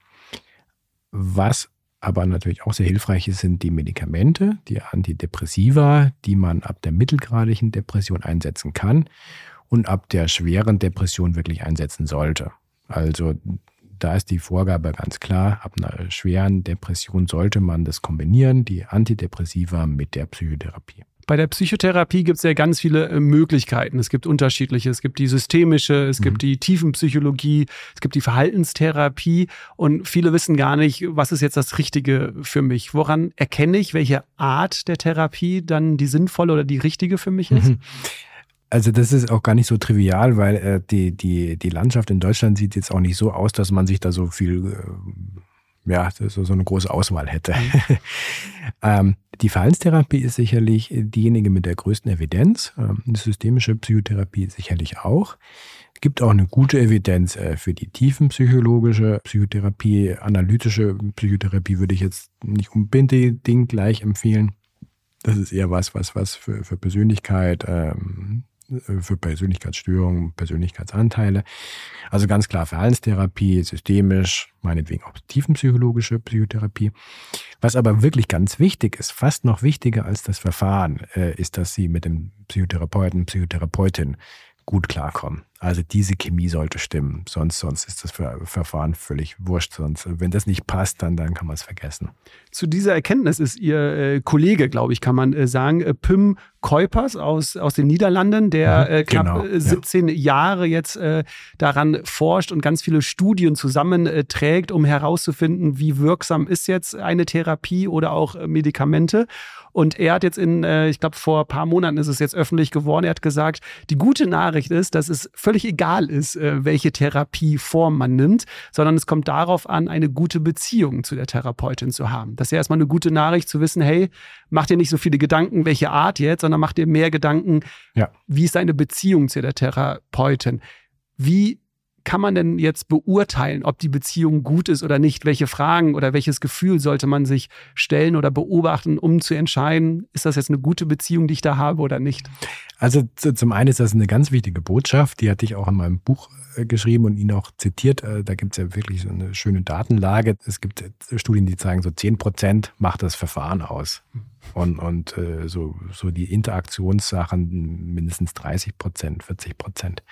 was aber natürlich auch sehr hilfreich sind die Medikamente, die Antidepressiva, die man ab der mittelgradigen Depression einsetzen kann und ab der schweren Depression wirklich einsetzen sollte. Also da ist die Vorgabe ganz klar, ab einer schweren Depression sollte man das kombinieren, die Antidepressiva mit der Psychotherapie. Bei der Psychotherapie gibt es ja ganz viele Möglichkeiten. Es gibt unterschiedliche. Es gibt die systemische, es mhm. gibt die Tiefenpsychologie, es gibt die Verhaltenstherapie. Und viele wissen gar nicht, was ist jetzt das Richtige für mich. Woran erkenne ich, welche Art der Therapie dann die sinnvolle oder die richtige für mich ist? Mhm. Also das ist auch gar nicht so trivial, weil äh, die, die, die Landschaft in Deutschland sieht jetzt auch nicht so aus, dass man sich da so viel... Äh, ja, so, so eine große Auswahl hätte. Mhm. ähm, die Verhaltenstherapie ist sicherlich diejenige mit der größten Evidenz. Ähm, die systemische Psychotherapie sicherlich auch. Es gibt auch eine gute Evidenz äh, für die tiefenpsychologische Psychotherapie. Analytische Psychotherapie würde ich jetzt nicht unbedingt gleich empfehlen. Das ist eher was, was, was für, für Persönlichkeit, ähm, für Persönlichkeitsstörungen, Persönlichkeitsanteile. Also ganz klar Verhaltenstherapie, systemisch, meinetwegen auch tiefenpsychologische Psychotherapie. Was aber wirklich ganz wichtig ist, fast noch wichtiger als das Verfahren, ist, dass Sie mit dem Psychotherapeuten, Psychotherapeutin gut klarkommen. Also diese Chemie sollte stimmen, sonst, sonst ist das Verfahren völlig wurscht. Sonst, wenn das nicht passt, dann, dann kann man es vergessen. Zu dieser Erkenntnis ist Ihr äh, Kollege, glaube ich, kann man äh, sagen, äh, Pim Kuipers aus, aus den Niederlanden, der äh, knapp genau, äh, siebzehn ja. Jahre jetzt äh, daran forscht und ganz viele Studien zusammenträgt, um herauszufinden, wie wirksam ist jetzt eine Therapie oder auch äh, Medikamente. Und er hat jetzt in, äh, ich glaube, vor ein paar Monaten ist es jetzt öffentlich geworden, er hat gesagt, die gute Nachricht ist, dass es völlig egal ist, äh, welche Therapieform man nimmt, sondern es kommt darauf an, eine gute Beziehung zu der Therapeutin zu haben. Das ist ja erstmal eine gute Nachricht zu wissen, hey, mach dir nicht so viele Gedanken, welche Art jetzt, sondern mach dir mehr Gedanken, ja. Wie ist deine Beziehung zu der Therapeutin? Wie kann man denn jetzt beurteilen, ob die Beziehung gut ist oder nicht? Welche Fragen oder welches Gefühl sollte man sich stellen oder beobachten, um zu entscheiden, ist das jetzt eine gute Beziehung, die ich da habe oder nicht? Also zum einen ist das eine ganz wichtige Botschaft, die hatte ich auch in meinem Buch geschrieben und ihn auch zitiert. Da gibt es ja wirklich so eine schöne Datenlage. Es gibt Studien, die zeigen, so zehn Prozent macht das Verfahren aus. Und, und so, so die Interaktionssachen mindestens dreißig Prozent, vierzig Prozent.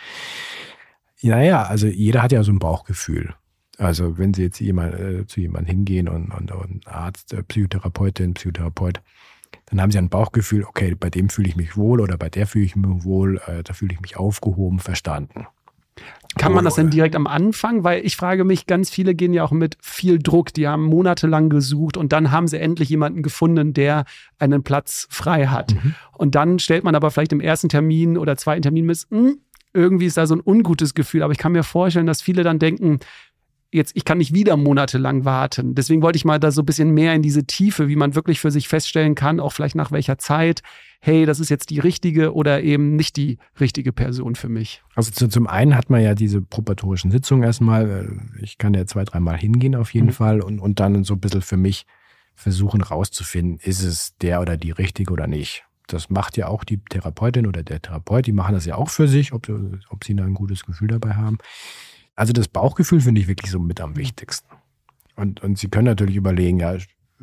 Naja, also jeder hat ja so ein Bauchgefühl. Also wenn Sie jetzt jemand, äh, zu jemandem hingehen und, und, und Arzt, äh, Psychotherapeutin, Psychotherapeut, dann haben Sie ein Bauchgefühl, okay, bei dem fühle ich mich wohl oder bei der fühle ich mich wohl, äh, da fühle ich mich aufgehoben, verstanden. Kann man das denn direkt am Anfang? Weil ich frage mich, ganz viele gehen ja auch mit viel Druck, die haben monatelang gesucht und dann haben sie endlich jemanden gefunden, der einen Platz frei hat. Mhm. Und dann stellt man aber vielleicht im ersten Termin oder zweiten Termin mit, mh, irgendwie ist da so ein ungutes Gefühl, aber ich kann mir vorstellen, dass viele dann denken, jetzt, ich kann nicht wieder monatelang warten. Deswegen wollte ich mal da so ein bisschen mehr in diese Tiefe, wie man wirklich für sich feststellen kann, auch vielleicht nach welcher Zeit, hey, das ist jetzt die richtige oder eben nicht die richtige Person für mich. Also zu, zum einen hat man ja diese probatorischen Sitzungen erstmal, ich kann ja zwei, dreimal hingehen auf jeden mhm. Fall und, und dann so ein bisschen für mich versuchen rauszufinden, ist es der oder die richtige oder nicht. Das macht ja auch die Therapeutin oder der Therapeut, die machen das ja auch für sich, ob, ob sie da ein gutes Gefühl dabei haben. Also das Bauchgefühl finde ich wirklich so mit am wichtigsten. Und, und Sie können natürlich überlegen, ja,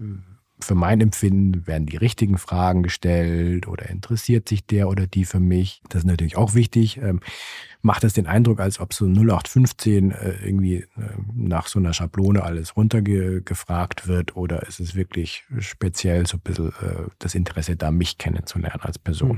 für mein Empfinden werden die richtigen Fragen gestellt oder interessiert sich der oder die für mich. Das ist natürlich auch wichtig. Ähm, macht es den Eindruck, als ob so null acht fünfzehn äh, irgendwie äh, nach so einer Schablone alles runtergefragt wird oder ist es wirklich speziell so ein bisschen äh, das Interesse da, mich kennenzulernen als Person? Mhm.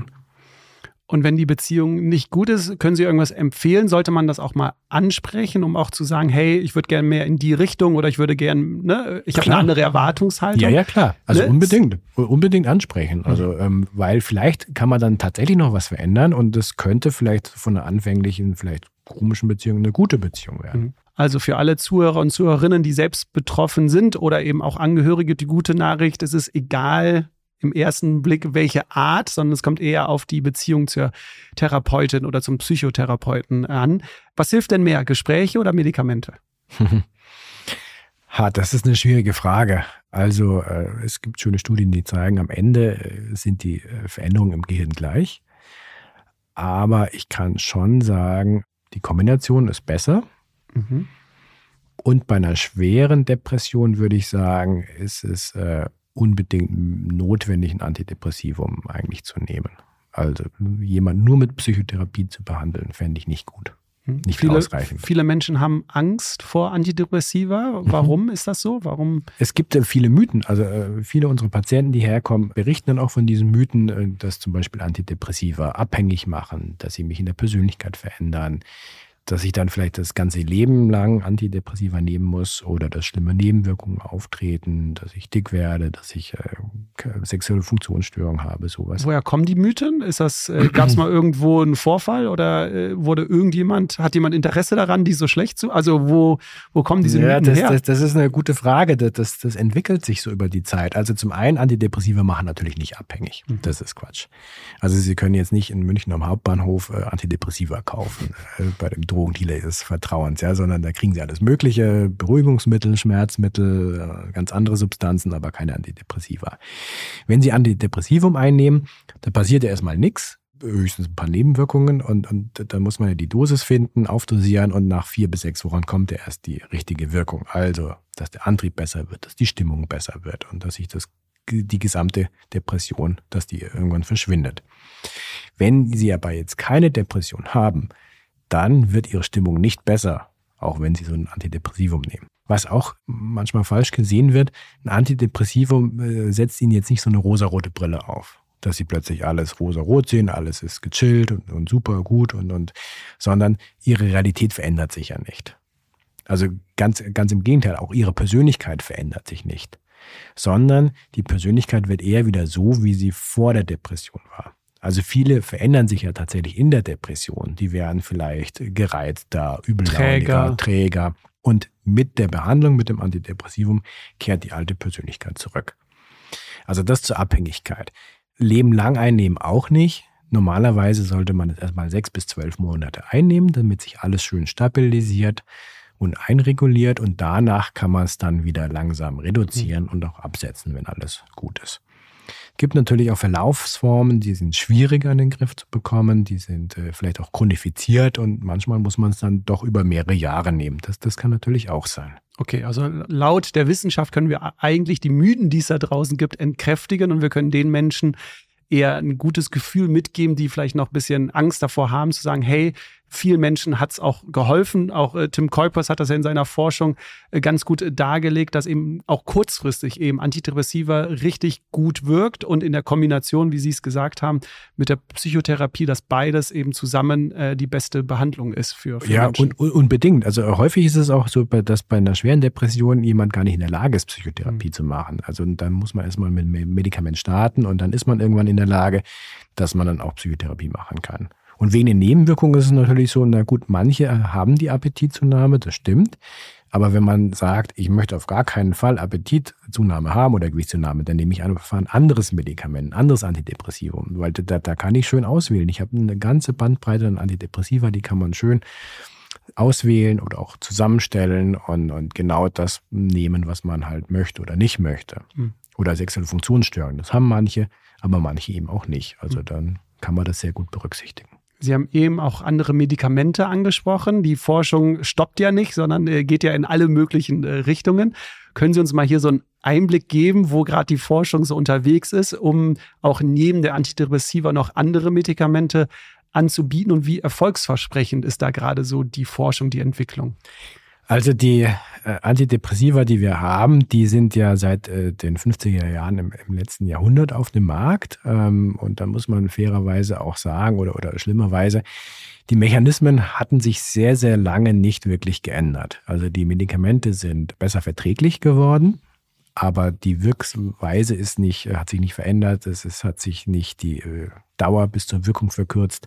Und wenn die Beziehung nicht gut ist, können Sie irgendwas empfehlen? Sollte man das auch mal ansprechen, um auch zu sagen, hey, ich würde gerne mehr in die Richtung oder ich würde gerne, ne, ich habe eine andere Erwartungshaltung? Ja, ja, klar. Also ne? unbedingt, unbedingt ansprechen. Also, ähm, weil vielleicht kann man dann tatsächlich noch was verändern und das könnte vielleicht von einer anfänglichen, vielleicht komischen Beziehung eine gute Beziehung werden. Also für alle Zuhörer und Zuhörerinnen, die selbst betroffen sind oder eben auch Angehörige, die gute Nachricht, es ist egal, im ersten Blick, welche Art, sondern es kommt eher auf die Beziehung zur Therapeutin oder zum Psychotherapeuten an. Was hilft denn mehr, Gespräche oder Medikamente? Ha, das ist eine schwierige Frage. Also äh, es gibt schöne Studien, die zeigen, am Ende äh, sind die äh, Veränderungen im Gehirn gleich. Aber ich kann schon sagen, die Kombination ist besser. Mhm. Und bei einer schweren Depression würde ich sagen, ist es äh, unbedingt notwendig, ein Antidepressivum eigentlich zu nehmen. Also jemand nur mit Psychotherapie zu behandeln, fände ich nicht gut. Nicht viele, ausreichend. Viele Menschen haben Angst vor Antidepressiva. Warum mhm. ist das so? Warum? Es gibt äh, viele Mythen. Also äh, viele unserer Patienten, die herkommen, berichten dann auch von diesen Mythen, äh, dass zum Beispiel Antidepressiva abhängig machen, dass sie mich in der Persönlichkeit verändern, dass ich dann vielleicht das ganze Leben lang Antidepressiva nehmen muss oder dass schlimme Nebenwirkungen auftreten, dass ich dick werde, dass ich äh, sexuelle Funktionsstörungen habe, sowas. Woher kommen die Mythen? Ist das, äh, gab es mal irgendwo einen Vorfall oder äh, wurde irgendjemand, hat jemand Interesse daran, die so schlecht zu? Also wo, wo kommen diese ja, Mythen das, her? Das, das ist eine gute Frage. Das, das, das entwickelt sich so über die Zeit. Also zum einen, Antidepressiva machen natürlich nicht abhängig. Mhm. Das ist Quatsch. Also Sie können jetzt nicht in München am Hauptbahnhof äh, Antidepressiva kaufen, äh, bei dem Drogendealer des Vertrauens, ja, sondern da kriegen Sie alles Mögliche, Beruhigungsmittel, Schmerzmittel, äh, ganz andere Substanzen, aber keine Antidepressiva. Wenn Sie Antidepressivum einnehmen, dann passiert ja erstmal nichts, höchstens ein paar Nebenwirkungen und, und dann muss man ja die Dosis finden, aufdosieren und nach vier bis sechs Wochen kommt ja erst die richtige Wirkung. Also, dass der Antrieb besser wird, dass die Stimmung besser wird und dass sich das, die gesamte Depression, dass die irgendwann verschwindet. Wenn Sie aber jetzt keine Depression haben, dann wird ihre Stimmung nicht besser, auch wenn sie so ein Antidepressivum nehmen. Was auch manchmal falsch gesehen wird, ein Antidepressivum äh, setzt ihnen jetzt nicht so eine rosarote Brille auf, dass sie plötzlich alles rosarot sehen, alles ist gechillt und, und super gut, und, und, sondern ihre Realität verändert sich ja nicht. Also ganz, ganz im Gegenteil, auch ihre Persönlichkeit verändert sich nicht, sondern die Persönlichkeit wird eher wieder so, wie sie vor der Depression war. Also viele verändern sich ja tatsächlich in der Depression. Die werden vielleicht gereizter, übellauniger, Träger. Träger. Und mit der Behandlung mit dem Antidepressivum kehrt die alte Persönlichkeit zurück. Also das zur Abhängigkeit. Leben lang einnehmen auch nicht. Normalerweise sollte man es erstmal sechs bis zwölf Monate einnehmen, damit sich alles schön stabilisiert und einreguliert. Und danach kann man es dann wieder langsam reduzieren mhm. und auch absetzen, wenn alles gut ist. Es gibt natürlich auch Verlaufsformen, die sind schwieriger in den Griff zu bekommen, die sind äh, vielleicht auch chronifiziert und manchmal muss man es dann doch über mehrere Jahre nehmen. Das, das kann natürlich auch sein. Okay, also laut der Wissenschaft können wir eigentlich die Mythen, die es da draußen gibt, entkräftigen und wir können den Menschen eher ein gutes Gefühl mitgeben, die vielleicht noch ein bisschen Angst davor haben, zu sagen, hey, vielen Menschen hat es auch geholfen. Auch äh, Tim Kuipers hat das ja in seiner Forschung äh, ganz gut äh, dargelegt, dass eben auch kurzfristig eben Antidepressiva richtig gut wirkt und in der Kombination, wie Sie es gesagt haben, mit der Psychotherapie, dass beides eben zusammen äh, die beste Behandlung ist für, für ja, Menschen. Ja, un- unbedingt. Also häufig ist es auch so, dass bei einer schweren Depression jemand gar nicht in der Lage ist, Psychotherapie mhm. zu machen. Also dann muss man erstmal mit einem Medikament starten und dann ist man irgendwann in der Lage, dass man dann auch Psychotherapie machen kann. Und wegen den Nebenwirkungen ist es natürlich so, na gut, manche haben die Appetitzunahme, das stimmt. Aber wenn man sagt, ich möchte auf gar keinen Fall Appetitzunahme haben oder Gewichtszunahme, dann nehme ich einfach ein anderes Medikament, ein anderes Antidepressivum. Weil da, da kann ich schön auswählen. Ich habe eine ganze Bandbreite an Antidepressiva, die kann man schön auswählen oder auch zusammenstellen und, und genau das nehmen, was man halt möchte oder nicht möchte. Mhm. Oder sexuelle Funktionsstörungen, das haben manche, aber manche eben auch nicht. Also dann kann man das sehr gut berücksichtigen. Sie haben eben auch andere Medikamente angesprochen. Die Forschung stoppt ja nicht, sondern äh, geht ja in alle möglichen äh, Richtungen. Können Sie uns mal hier so einen Einblick geben, wo gerade die Forschung so unterwegs ist, um auch neben der Antidepressiva noch andere Medikamente anzubieten? Und wie erfolgsversprechend ist da gerade so die Forschung, die Entwicklung? Also die äh, Antidepressiva, die wir haben, die sind ja seit äh, den fünfziger Jahren im, im letzten Jahrhundert auf dem Markt. Ähm, und da muss man fairerweise auch sagen, oder, oder schlimmerweise, die Mechanismen hatten sich sehr, sehr lange nicht wirklich geändert. Also die Medikamente sind besser verträglich geworden, aber die Wirkweise ist nicht, hat sich nicht verändert. Es ist, hat sich nicht die äh, Dauer bis zur Wirkung verkürzt.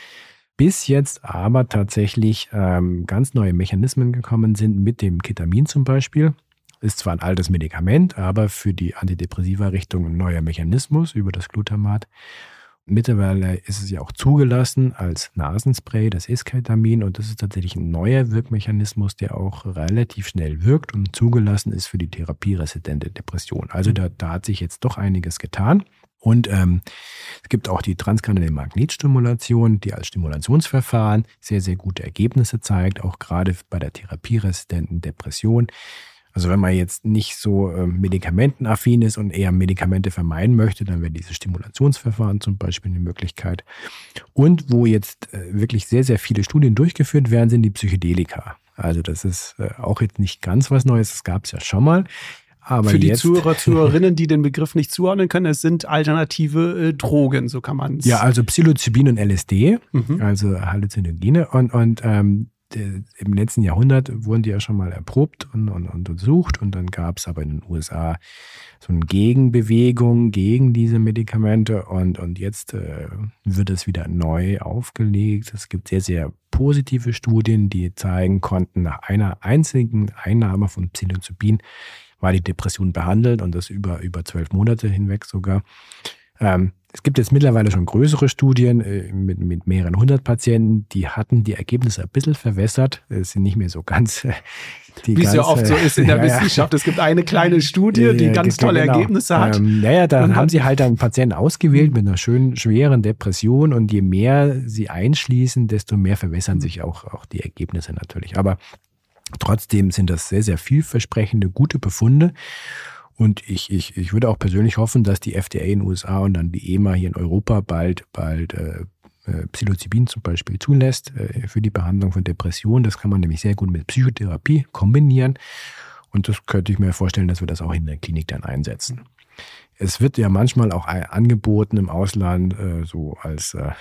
Bis jetzt aber tatsächlich ähm, ganz neue Mechanismen gekommen sind, mit dem Ketamin zum Beispiel. Ist zwar ein altes Medikament, aber für die Antidepressiva-Richtung ein neuer Mechanismus über das Glutamat. Mittlerweile ist es ja auch zugelassen als Nasenspray, das Esketamin. Und das ist tatsächlich ein neuer Wirkmechanismus, der auch relativ schnell wirkt und zugelassen ist für die therapieresistente Depression. Also da, da hat sich jetzt doch einiges getan. Und ähm, es gibt auch die transkranielle Magnetstimulation, die als Stimulationsverfahren sehr, sehr gute Ergebnisse zeigt, auch gerade bei der therapieresistenten Depression. Also wenn man jetzt nicht so äh, medikamentenaffin ist und eher Medikamente vermeiden möchte, dann wäre dieses Stimulationsverfahren zum Beispiel eine Möglichkeit. Und wo jetzt äh, wirklich sehr, sehr viele Studien durchgeführt werden, sind die Psychedelika. Also das ist äh, auch jetzt nicht ganz was Neues, das gab es ja schon mal. Aber für die jetzt, Zuhörer, Zuhörerinnen, die den Begriff nicht zuordnen können, es sind alternative äh, Drogen, so kann man es. Ja, also Psilocybin und L S D, mhm. also Halluzinogene. Und, und ähm, de, im letzten Jahrhundert wurden die ja schon mal erprobt und, und, und untersucht. Und dann gab es aber in den U S A so eine Gegenbewegung gegen diese Medikamente. Und, und jetzt äh, wird es wieder neu aufgelegt. Es gibt sehr, sehr positive Studien, die zeigen konnten, nach einer einzigen Einnahme von Psilocybin war die Depression behandelt und das über, über zwölf Monate hinweg sogar. Ähm, es gibt jetzt mittlerweile schon größere Studien äh, mit, mit mehreren hundert Patienten, die hatten die Ergebnisse ein bisschen verwässert. Es sind nicht mehr so ganz... Äh, die Wie es ja oft so ist in der ja, Wissenschaft. Es gibt eine kleine Studie, die ganz tolle genau. Ergebnisse hat. Ähm, naja, dann haben sie halt einen Patienten ausgewählt mit einer schönen, schweren Depression und je mehr sie einschließen, desto mehr verwässern sich auch, auch die Ergebnisse natürlich. Aber trotzdem sind das sehr, sehr vielversprechende, gute Befunde. Und ich, ich, ich würde auch persönlich hoffen, dass die F D A in den U S A und dann die E M A hier in Europa bald, bald äh, äh, Psilocybin zum Beispiel zulässt äh, für die Behandlung von Depressionen. Das kann man nämlich sehr gut mit Psychotherapie kombinieren. Und das könnte ich mir vorstellen, dass wir das auch in der Klinik dann einsetzen. Es wird ja manchmal auch angeboten im Ausland, äh, so als, äh,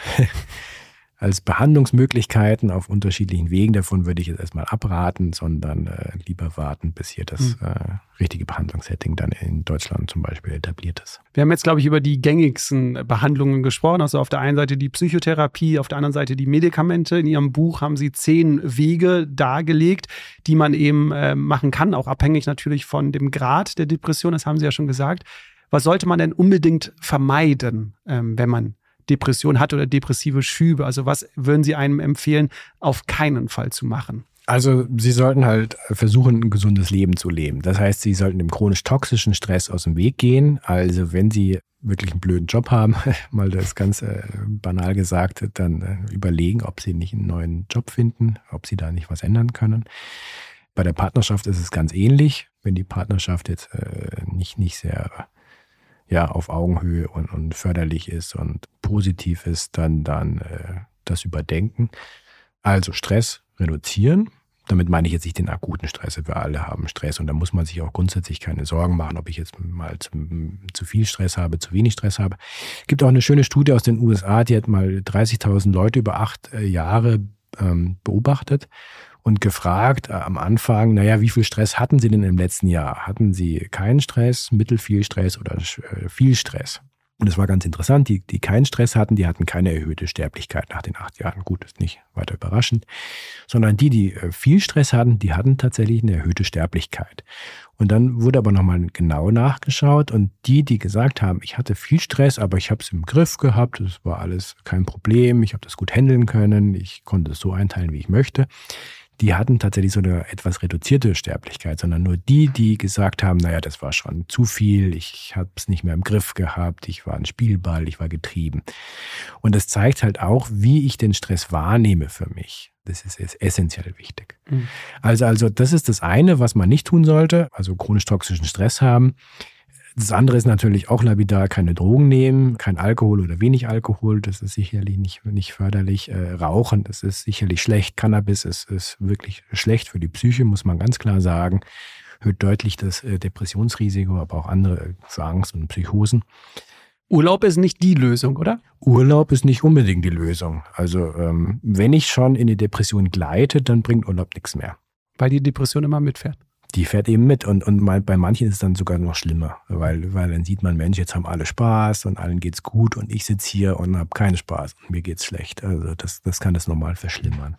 als Behandlungsmöglichkeiten auf unterschiedlichen Wegen. Davon würde ich jetzt erstmal abraten, sondern äh, lieber warten, bis hier das äh, richtige Behandlungssetting dann in Deutschland zum Beispiel etabliert ist. Wir haben jetzt, glaube ich, über die gängigsten Behandlungen gesprochen. Also auf der einen Seite die Psychotherapie, auf der anderen Seite die Medikamente. In Ihrem Buch haben Sie zehn Wege dargelegt, die man eben äh, machen kann, auch abhängig natürlich von dem Grad der Depression. Das haben Sie ja schon gesagt. Was sollte man denn unbedingt vermeiden, ähm, wenn man Depression hat oder depressive Schübe? Also was würden Sie einem empfehlen, auf keinen Fall zu machen? Also Sie sollten halt versuchen, ein gesundes Leben zu leben. Das heißt, Sie sollten dem chronisch toxischen Stress aus dem Weg gehen. Also wenn Sie wirklich einen blöden Job haben, mal das ganz äh, banal gesagt, dann äh, überlegen, ob Sie nicht einen neuen Job finden, ob Sie da nicht was ändern können. Bei der Partnerschaft ist es ganz ähnlich. Wenn die Partnerschaft jetzt äh, nicht, nicht sehr ja, auf Augenhöhe und, und förderlich ist und positiv ist, dann, dann äh, das überdenken. Also Stress reduzieren. Damit meine ich jetzt nicht den akuten Stress. Wir alle haben Stress und da muss man sich auch grundsätzlich keine Sorgen machen, ob ich jetzt mal zu, zu viel Stress habe, zu wenig Stress habe. Es gibt auch eine schöne Studie aus den U S A, die hat mal dreißigtausend Leute über acht äh, Jahre ähm, beobachtet und gefragt äh, am Anfang, naja, wie viel Stress hatten Sie denn im letzten Jahr? Hatten Sie keinen Stress, mittel viel Stress oder äh, viel Stress? Und es war ganz interessant, die, die keinen Stress hatten, die hatten keine erhöhte Sterblichkeit nach den acht Jahren. Gut, ist nicht weiter überraschend. Sondern die, die äh, viel Stress hatten, die hatten tatsächlich eine erhöhte Sterblichkeit. Und dann wurde aber nochmal genau nachgeschaut und die, die gesagt haben, ich hatte viel Stress, aber ich habe es im Griff gehabt, es war alles kein Problem, ich habe das gut handeln können, ich konnte es so einteilen, wie ich möchte, die hatten tatsächlich so eine etwas reduzierte Sterblichkeit, sondern nur die, die gesagt haben, naja, das war schon zu viel, ich habe es nicht mehr im Griff gehabt, ich war ein Spielball, ich war getrieben. Und das zeigt halt auch, wie ich den Stress wahrnehme für mich. Das ist, ist essentiell wichtig. Mhm. Also, also das ist das eine, was man nicht tun sollte, also chronisch toxischen Stress haben. Das andere ist natürlich auch lapidar, keine Drogen nehmen, kein Alkohol oder wenig Alkohol, das ist sicherlich nicht, nicht förderlich. Äh, Rauchen, das ist sicherlich schlecht. Cannabis ist, ist wirklich schlecht für die Psyche, muss man ganz klar sagen. Erhöht deutlich das äh, Depressionsrisiko, aber auch andere für Angst und Psychosen. Urlaub ist nicht die Lösung, oder? Urlaub ist nicht unbedingt die Lösung. Also ähm, wenn ich schon in die Depression gleite, dann bringt Urlaub nichts mehr. Weil die Depression immer mitfährt. Die fährt eben mit und, und bei manchen ist es dann sogar noch schlimmer, weil, weil dann sieht man, Mensch, jetzt haben alle Spaß und allen geht's gut und ich sitze hier und habe keinen Spaß und mir geht's schlecht. Also das, das kann das nochmal verschlimmern.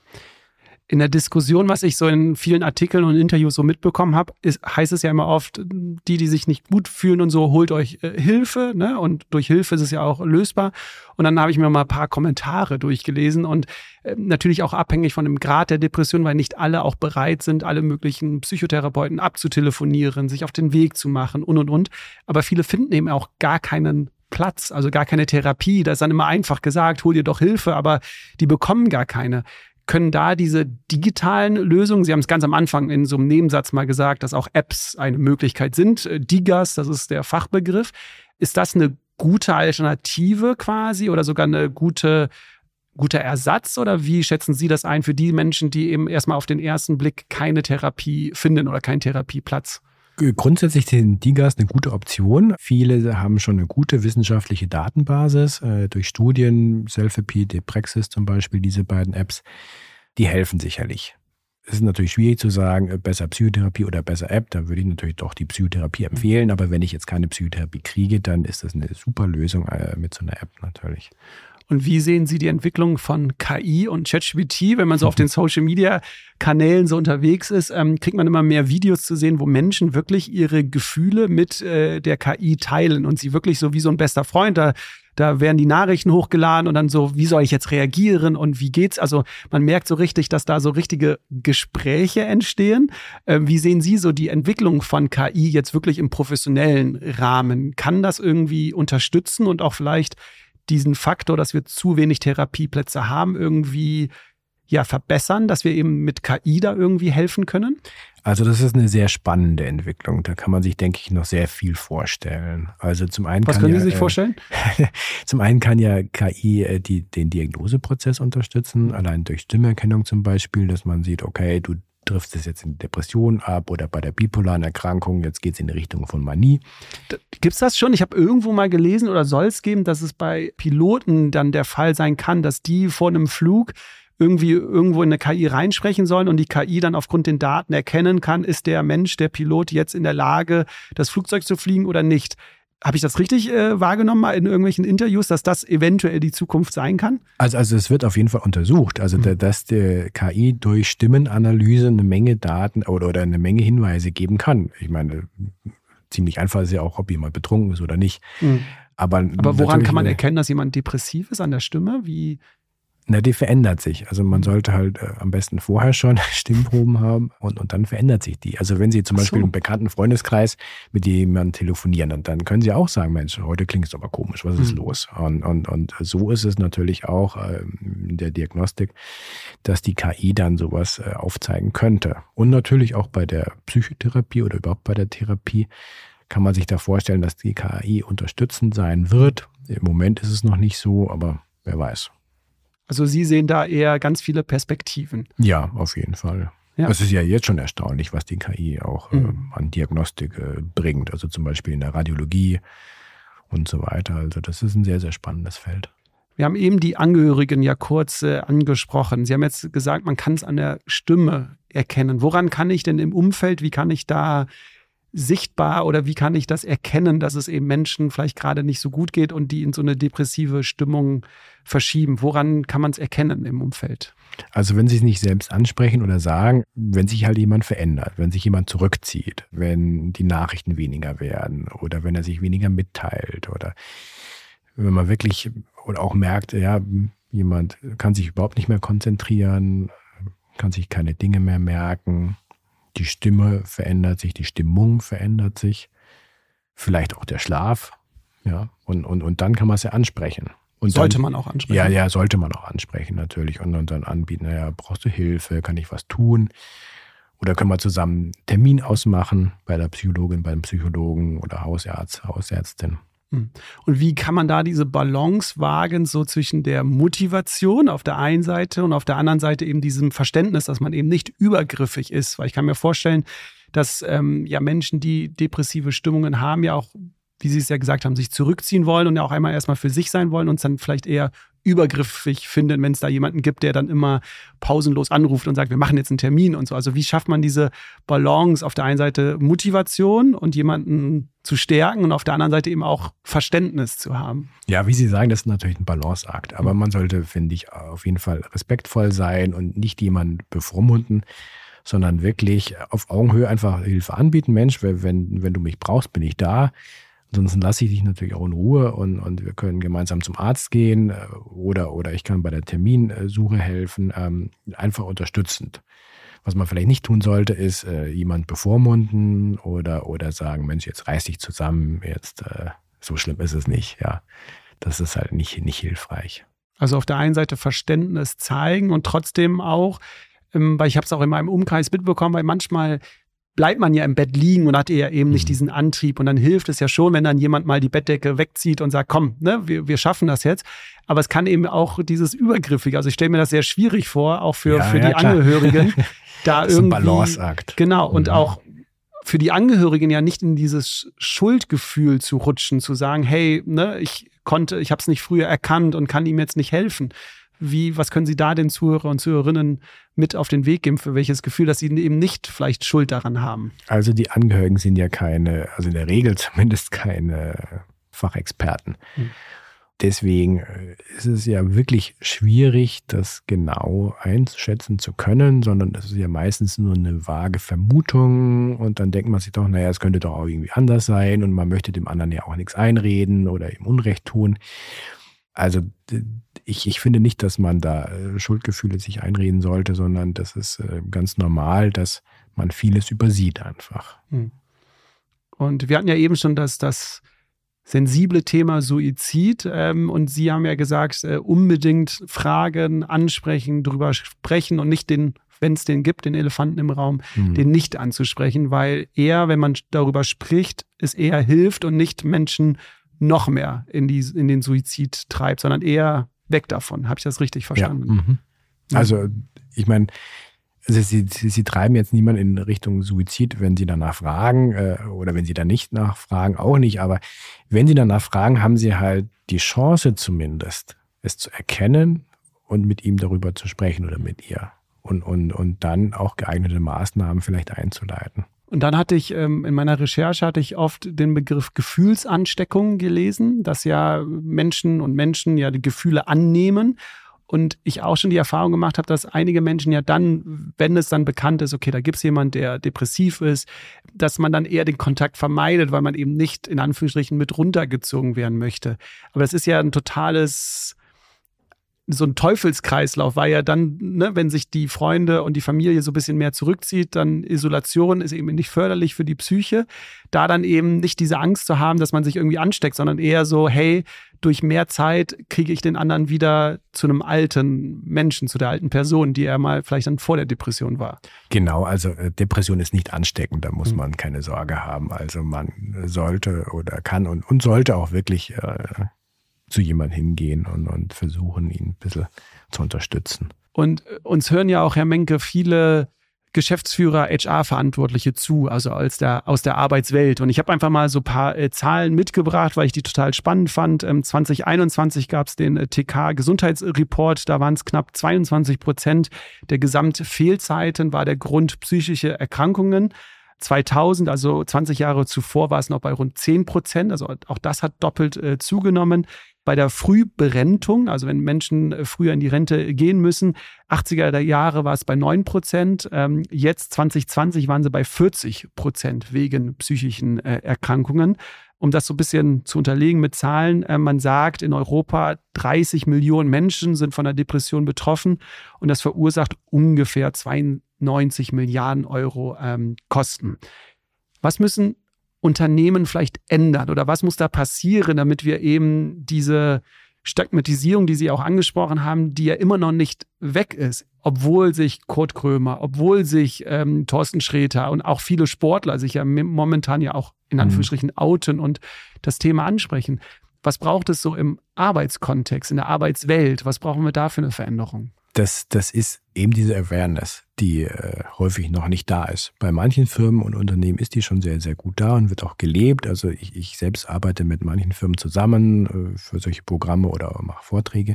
In der Diskussion, was ich so in vielen Artikeln und Interviews so mitbekommen habe, ist, heißt es ja immer oft, die, die sich nicht gut fühlen und so, holt euch äh, Hilfe, ne? Und durch Hilfe ist es ja auch lösbar. Und dann habe ich mir mal ein paar Kommentare durchgelesen und äh, natürlich auch abhängig von dem Grad der Depression, weil nicht alle auch bereit sind, alle möglichen Psychotherapeuten abzutelefonieren, sich auf den Weg zu machen und, und, und. Aber viele finden eben auch gar keinen Platz, also gar keine Therapie. Da ist dann immer einfach gesagt, hol dir doch Hilfe, aber die bekommen gar keine. Können da diese digitalen Lösungen, Sie haben es ganz am Anfang in so einem Nebensatz mal gesagt, dass auch Apps eine Möglichkeit sind. DIGAS, das ist der Fachbegriff. Ist das eine gute Alternative quasi oder sogar eine gute, guter Ersatz? Oder wie schätzen Sie das ein für die Menschen, die eben erstmal auf den ersten Blick keine Therapie finden oder keinen Therapieplatz? Grundsätzlich sind DIGAS eine gute Option. Viele haben schon eine gute wissenschaftliche Datenbasis äh, durch Studien, Selfie, Deprexis zum Beispiel, diese beiden Apps, die helfen sicherlich. Es ist natürlich schwierig zu sagen, besser Psychotherapie oder besser App, da würde ich natürlich doch die Psychotherapie empfehlen, aber wenn ich jetzt keine Psychotherapie kriege, dann ist das eine super Lösung äh, mit so einer App natürlich. Und wie sehen Sie die Entwicklung von K I und ChatGPT? Wenn man so auf den Social-Media-Kanälen so unterwegs ist, ähm, kriegt man immer mehr Videos zu sehen, wo Menschen wirklich ihre Gefühle mit äh, der K I teilen und sie wirklich so wie so ein bester Freund, da, da werden die Nachrichten hochgeladen und dann so, wie soll ich jetzt reagieren und wie geht's? Also man merkt so richtig, dass da so richtige Gespräche entstehen. Ähm, wie sehen Sie so die Entwicklung von K I jetzt wirklich im professionellen Rahmen? Kann das irgendwie unterstützen und auch vielleicht diesen Faktor, dass wir zu wenig Therapieplätze haben, irgendwie ja verbessern, dass wir eben mit K I da irgendwie helfen können? Also das ist eine sehr spannende Entwicklung. Da kann man sich, denke ich, noch sehr viel vorstellen. Also zum einen Was kann können ja, Sie sich vorstellen? Zum einen kann ja K I die, den Diagnoseprozess unterstützen, allein durch Stimmerkennung zum Beispiel, dass man sieht, okay, du triffst es jetzt in Depression ab oder bei der bipolaren Erkrankung, jetzt geht es in die Richtung von Manie. Gibt es das schon? Ich habe irgendwo mal gelesen oder soll es geben, dass es bei Piloten dann der Fall sein kann, dass die vor einem Flug irgendwie irgendwo in eine K I reinsprechen sollen und die K I dann aufgrund den Daten erkennen kann, ist der Mensch, der Pilot jetzt in der Lage, das Flugzeug zu fliegen oder nicht. Habe ich das richtig äh, wahrgenommen mal in irgendwelchen Interviews, dass das eventuell die Zukunft sein kann? Also, also es wird auf jeden Fall untersucht, also mhm. dass die K I durch Stimmenanalyse eine Menge Daten oder, oder eine Menge Hinweise geben kann. Ich meine, ziemlich einfach ist ja auch, ob jemand betrunken ist oder nicht. Mhm. Aber, Aber woran kann man erkennen, dass jemand depressiv ist an der Stimme? Wie... Na, die verändert sich. Also man sollte halt äh, am besten vorher schon Stimmproben haben und, und dann verändert sich die. Also wenn Sie zum Beispiel so. einen bekannten Freundeskreis mit jemandem telefonieren, und dann können Sie auch sagen, Mensch, heute klingt es aber komisch, was ist mhm. los? Und, und, und so ist es natürlich auch äh, in der Diagnostik, dass die K I dann sowas äh, aufzeigen könnte. Und natürlich auch bei der Psychotherapie oder überhaupt bei der Therapie kann man sich da vorstellen, dass die K I unterstützend sein wird. Im Moment ist es noch nicht so, aber wer weiß. Also Sie sehen da eher ganz viele Perspektiven. Ja, auf jeden Fall. Ja. Es ist ja jetzt schon erstaunlich, was die K I auch mhm. äh, an Diagnostik äh, bringt. Also zum Beispiel in der Radiologie und so weiter. Also das ist ein sehr, sehr spannendes Feld. Wir haben eben die Angehörigen ja kurz äh, angesprochen. Sie haben jetzt gesagt, man kann es an der Stimme erkennen. Woran kann ich denn im Umfeld, wie kann ich da sichtbar oder wie kann ich das erkennen, dass es eben Menschen vielleicht gerade nicht so gut geht und die in so eine depressive Stimmung verschieben? Woran kann man es erkennen im Umfeld? Also wenn Sie es nicht selbst ansprechen oder sagen, wenn sich halt jemand verändert, wenn sich jemand zurückzieht, wenn die Nachrichten weniger werden oder wenn er sich weniger mitteilt oder wenn man wirklich oder auch merkt, ja, jemand kann sich überhaupt nicht mehr konzentrieren, kann sich keine Dinge mehr merken, die Stimme verändert sich, die Stimmung verändert sich, vielleicht auch der Schlaf, ja, und, und, und dann kann man es ja ansprechen. Und sollte dann, man auch ansprechen? Ja, ja, sollte man auch ansprechen natürlich und, und dann anbieten, naja, brauchst du Hilfe, kann ich was tun? Oder können wir zusammen einen Termin ausmachen bei der Psychologin, beim Psychologen oder Hausarzt, Hausärztin. Und wie kann man da diese Balance wagen, so zwischen der Motivation auf der einen Seite und auf der anderen Seite eben diesem Verständnis, dass man eben nicht übergriffig ist? Weil ich kann mir vorstellen, dass ähm, ja Menschen, die depressive Stimmungen haben, ja auch, wie Sie es ja gesagt haben, sich zurückziehen wollen und ja auch einmal erstmal für sich sein wollen und es dann vielleicht eher übergriffig finden, wenn es da jemanden gibt, der dann immer pausenlos anruft und sagt, wir machen jetzt einen Termin und so. Also wie schafft man diese Balance auf der einen Seite Motivation und jemanden zu stärken und auf der anderen Seite eben auch Verständnis zu haben? Ja, wie Sie sagen, das ist natürlich ein Balanceakt. Aber man sollte, finde ich, auf jeden Fall respektvoll sein und nicht jemanden bevormunden, sondern wirklich auf Augenhöhe einfach Hilfe anbieten. Mensch, wenn, wenn du mich brauchst, bin ich da. Ansonsten lasse ich dich natürlich auch in Ruhe und, und wir können gemeinsam zum Arzt gehen oder, oder ich kann bei der Terminsuche helfen, ähm, einfach unterstützend. Was man vielleicht nicht tun sollte, ist äh, jemand bevormunden oder, oder sagen, Mensch, jetzt reiß dich zusammen, jetzt äh, so schlimm ist es nicht. Ja, das ist halt nicht, nicht hilfreich. Also auf der einen Seite Verständnis zeigen und trotzdem auch, ähm, weil ich habe es auch in meinem Umkreis mitbekommen, weil manchmal bleibt man ja im Bett liegen und hat ja eben nicht mhm. diesen Antrieb. Und dann hilft es ja schon, wenn dann jemand mal die Bettdecke wegzieht und sagt, komm, ne, wir, wir schaffen das jetzt. Aber es kann eben auch dieses Übergriffige, also ich stelle mir das sehr schwierig vor, auch für, ja, für ja, die klar. Angehörigen. Da das ist irgendwie, ein Balanceakt. Genau, und mhm. auch für die Angehörigen ja nicht in dieses Schuldgefühl zu rutschen, zu sagen, hey, ne, ich konnte, ich habe es nicht früher erkannt und kann ihm jetzt nicht helfen. Wie, was können Sie da den Zuhörer und Zuhörerinnen mit auf den Weg geben, für welches Gefühl, dass sie eben nicht vielleicht Schuld daran haben? Also die Angehörigen sind ja keine, also in der Regel zumindest keine Fachexperten. Hm. Deswegen ist es ja wirklich schwierig, das genau einschätzen zu können, sondern es ist ja meistens nur eine vage Vermutung und dann denkt man sich doch, naja, es könnte doch auch irgendwie anders sein und man möchte dem anderen ja auch nichts einreden oder ihm Unrecht tun. Also ich, ich finde nicht, dass man da Schuldgefühle sich einreden sollte, sondern das ist ganz normal, dass man vieles übersieht einfach. Und wir hatten ja eben schon das, das sensible Thema Suizid. Ähm, und Sie haben ja gesagt, äh, unbedingt fragen, ansprechen, drüber sprechen und nicht den, wenn es den gibt, den Elefanten im Raum, mhm. den nicht anzusprechen, weil eher, wenn man darüber spricht, es eher hilft und nicht Menschen noch mehr in, die, in den Suizid treibt, sondern eher weg davon. Habe ich das richtig verstanden? Ja, mhm. Also ich meine, also Sie, Sie, Sie treiben jetzt niemanden in Richtung Suizid, wenn Sie danach fragen äh, oder wenn Sie da nicht nachfragen, auch nicht. Aber wenn Sie danach fragen, haben Sie halt die Chance zumindest, es zu erkennen und mit ihm darüber zu sprechen oder mit ihr. Und, und, und dann auch geeignete Maßnahmen vielleicht einzuleiten. Und dann hatte ich, ähm, in meiner Recherche hatte ich oft den Begriff Gefühlsansteckung gelesen, dass ja Menschen und Menschen ja die Gefühle annehmen. Und ich auch schon die Erfahrung gemacht habe, dass einige Menschen ja dann, wenn es dann bekannt ist, okay, da gibt es jemanden, der depressiv ist, dass man dann eher den Kontakt vermeidet, weil man eben nicht in Anführungsstrichen mit runtergezogen werden möchte. Aber das ist ja ein totales, so ein Teufelskreislauf, weil ja dann, ne, wenn sich die Freunde und die Familie so ein bisschen mehr zurückzieht, dann Isolation ist eben nicht förderlich für die Psyche. Da dann eben nicht diese Angst zu haben, dass man sich irgendwie ansteckt, sondern eher so, hey, durch mehr Zeit kriege ich den anderen wieder zu einem alten Menschen, zu der alten Person, die er mal vielleicht dann vor der Depression war. Genau, also Depression ist nicht ansteckend, da muss man keine Sorge haben. Also man sollte oder kann und, und sollte auch wirklich äh, zu jemandem hingehen und, und versuchen, ihn ein bisschen zu unterstützen. Und uns hören ja auch, Herr Menke, viele Geschäftsführer, H R-Verantwortliche zu, also aus der, aus der Arbeitswelt. Und ich habe einfach mal so ein paar äh, Zahlen mitgebracht, weil ich die total spannend fand. Ähm, zwanzig einundzwanzig gab es den äh, T K-Gesundheitsreport, da waren es knapp zweiundzwanzig Prozent der Gesamtfehlzeiten war der Grund psychische Erkrankungen. zweitausend, also zwanzig Jahre zuvor, war es noch bei rund zehn Prozent, also auch das hat doppelt äh, zugenommen. Bei der Frühberentung, also wenn Menschen früher in die Rente gehen müssen, achtziger Jahre war es bei neun Prozent, ähm, jetzt zwanzig zwanzig waren sie bei vierzig Prozent wegen psychischen äh, Erkrankungen. Um das so ein bisschen zu unterlegen mit Zahlen, äh, man sagt, in Europa dreißig Millionen Menschen sind von der Depression betroffen und das verursacht ungefähr zweiundneunzig Milliarden Euro ähm, Kosten. Was müssen Unternehmen vielleicht ändern oder was muss da passieren, damit wir eben diese Stigmatisierung, die Sie auch angesprochen haben, die ja immer noch nicht weg ist, obwohl sich Kurt Krömer, obwohl sich ähm, Thorsten Sträter und auch viele Sportler sich ja momentan ja auch in Anführungsstrichen outen und das Thema ansprechen. Was braucht es so im Arbeitskontext, in der Arbeitswelt? Was brauchen wir da für eine Veränderung? Das, das ist eben diese Awareness, die äh, häufig noch nicht da ist. Bei manchen Firmen und Unternehmen ist die schon sehr, sehr gut da und wird auch gelebt. Also ich, ich selbst arbeite mit manchen Firmen zusammen äh, für solche Programme oder mache Vorträge.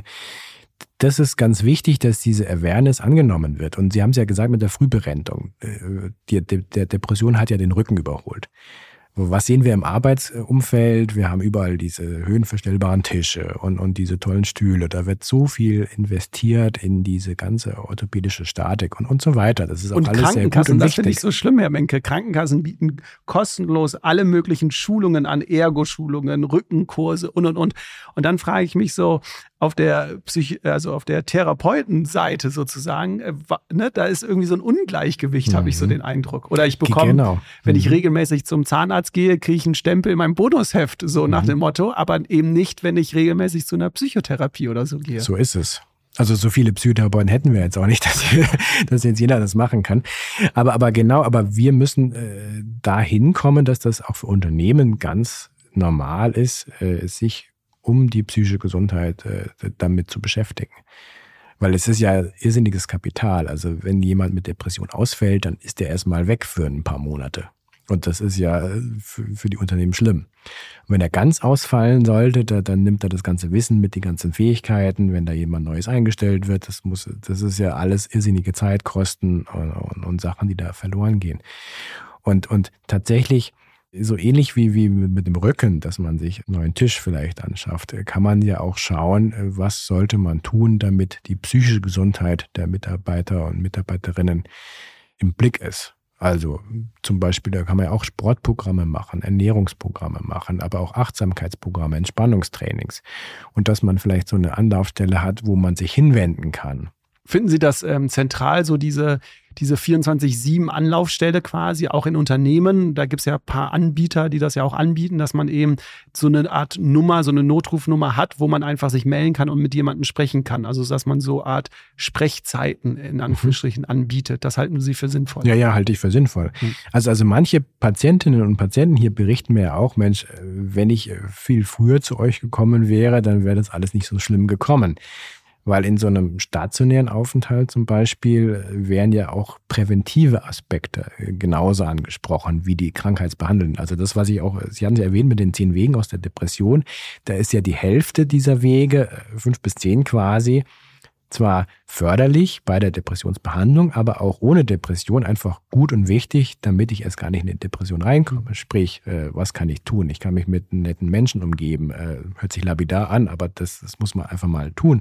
Das ist ganz wichtig, dass diese Awareness angenommen wird. Und Sie haben es ja gesagt mit der Frühberentung. Äh, die, die, der Depression hat ja den Rücken überholt. Was sehen wir im Arbeitsumfeld? Wir haben überall diese höhenverstellbaren Tische und, und diese tollen Stühle. Da wird so viel investiert in diese ganze orthopädische Statik und, und so weiter. Das ist auch und alles sehr gut und das wichtig. Finde ich so schlimm, Herr Menke. Krankenkassen bieten kostenlos alle möglichen Schulungen an, Ergo-Schulungen, Rückenkurse und, und, und. Und dann frage ich mich so, auf der Psych- also auf der Therapeutenseite sozusagen, äh, ne, da ist irgendwie so ein Ungleichgewicht, mhm. habe ich so den Eindruck. Oder ich bekomme, genau. wenn mhm. ich regelmäßig zum Zahnarzt gehe, kriege ich einen Stempel in meinem Bonusheft, so mhm. nach dem Motto, aber eben nicht, wenn ich regelmäßig zu einer Psychotherapie oder so gehe. So ist es. Also so viele Psychotherapeuten hätten wir jetzt auch nicht, dass, dass jetzt jeder das machen kann. Aber, aber genau, aber wir müssen äh, dahin kommen, dass das auch für Unternehmen ganz normal ist, äh, sich um die psychische Gesundheit äh, damit zu beschäftigen. Weil es ist ja irrsinniges Kapital. Also wenn jemand mit Depression ausfällt, dann ist der erstmal weg für ein paar Monate. Und das ist ja für, für die Unternehmen schlimm. Und wenn er ganz ausfallen sollte, da, dann nimmt er das ganze Wissen mit, die ganzen Fähigkeiten. Wenn da jemand Neues eingestellt wird, das muss, das ist ja alles irrsinnige Zeitkosten und, und, und Sachen, die da verloren gehen. Und, und tatsächlich, so ähnlich wie, wie mit dem Rücken, dass man sich einen neuen Tisch vielleicht anschafft, kann man ja auch schauen, was sollte man tun, damit die psychische Gesundheit der Mitarbeiter und Mitarbeiterinnen im Blick ist. Also zum Beispiel, da kann man ja auch Sportprogramme machen, Ernährungsprogramme machen, aber auch Achtsamkeitsprogramme, Entspannungstrainings. Und dass man vielleicht so eine Anlaufstelle hat, wo man sich hinwenden kann. Finden Sie das ähm, zentral, so diese, diese vierundzwanzig sieben Anlaufstelle quasi, auch in Unternehmen? Da gibt es ja ein paar Anbieter, die das ja auch anbieten, dass man eben so eine Art Nummer, so eine Notrufnummer hat, wo man einfach sich melden kann und mit jemandem sprechen kann. Also dass man so eine Art Sprechzeiten in Anführungsstrichen anbietet. Das halten Sie für sinnvoll? Ja, ja, halte ich für sinnvoll. Mhm. Also, also manche Patientinnen und Patienten hier berichten mir ja auch, Mensch, wenn ich viel früher zu euch gekommen wäre, dann wäre das alles nicht so schlimm gekommen. Weil in so einem stationären Aufenthalt zum Beispiel wären ja auch präventive Aspekte genauso angesprochen wie die Krankheitsbehandelnden. Also das, was ich auch, Sie hatten es ja erwähnt mit den zehn Wegen aus der Depression, da ist ja die Hälfte dieser Wege, fünf bis zehn quasi, zwar förderlich bei der Depressionsbehandlung, aber auch ohne Depression einfach gut und wichtig, damit ich erst gar nicht in eine Depression reinkomme. Sprich, was kann ich tun? Ich kann mich mit netten Menschen umgeben. Hört sich lapidar an, aber das, das muss man einfach mal tun.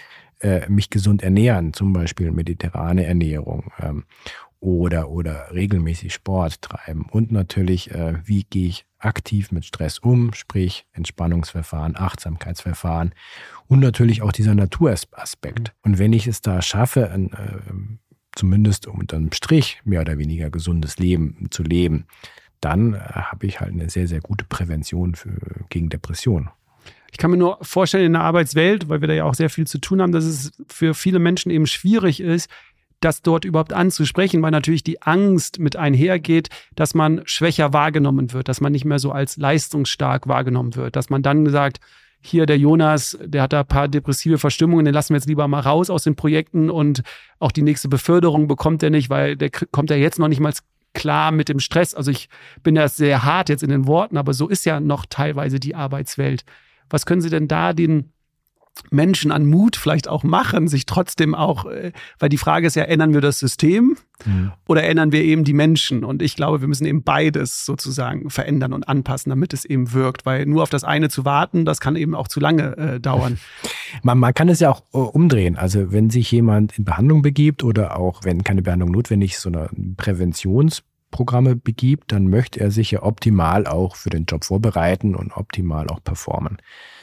Mich gesund ernähren, zum Beispiel mediterrane Ernährung ähm, oder, oder regelmäßig Sport treiben. Und natürlich, äh, wie gehe ich aktiv mit Stress um, sprich Entspannungsverfahren, Achtsamkeitsverfahren und natürlich auch dieser Naturaspekt. Und wenn ich es da schaffe, ein, äh, zumindest unter einem Strich mehr oder weniger gesundes Leben zu leben, dann äh, habe ich halt eine sehr, sehr gute Prävention für, gegen Depression. Ich kann mir nur vorstellen, in der Arbeitswelt, weil wir da ja auch sehr viel zu tun haben, dass es für viele Menschen eben schwierig ist, das dort überhaupt anzusprechen, weil natürlich die Angst mit einhergeht, dass man schwächer wahrgenommen wird, dass man nicht mehr so als leistungsstark wahrgenommen wird, dass man dann sagt, hier der Jonas, der hat da ein paar depressive Verstimmungen, den lassen wir jetzt lieber mal raus aus den Projekten und auch die nächste Beförderung bekommt er nicht, weil der kommt ja jetzt noch nicht mal klar mit dem Stress. Also ich bin da sehr hart jetzt in den Worten, aber so ist ja noch teilweise die Arbeitswelt. Was können Sie denn da den Menschen an Mut vielleicht auch machen, sich trotzdem auch, weil die Frage ist ja, ändern wir das System mhm. oder ändern wir eben die Menschen? Und ich glaube, wir müssen eben beides sozusagen verändern und anpassen, damit es eben wirkt, weil nur auf das eine zu warten, das kann eben auch zu lange äh, dauern. Man, man kann es ja auch äh, umdrehen. Also wenn sich jemand in Behandlung begibt oder auch, wenn keine Behandlung notwendig ist, so eine Präventionsprogramme begibt, dann möchte er sich ja optimal auch für den Job vorbereiten und optimal auch performen.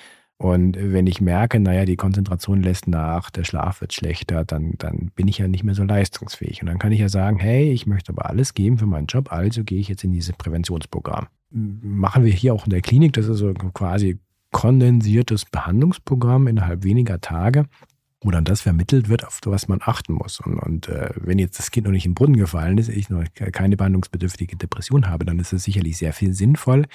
Und wenn ich merke, naja, die Konzentration lässt nach, der Schlaf wird schlechter, dann, dann bin ich ja nicht mehr so leistungsfähig. Und dann kann ich ja sagen, hey, ich möchte aber alles geben für meinen Job, also gehe ich jetzt in dieses Präventionsprogramm. Machen wir hier auch in der Klinik, das ist so quasi kondensiertes Behandlungsprogramm innerhalb weniger Tage, wo dann das vermittelt wird, auf was man achten muss. Und, und äh, wenn jetzt das Kind noch nicht im Brunnen gefallen ist, ich noch keine behandlungsbedürftige Depression habe, dann ist es sicherlich sehr viel sinnvoll,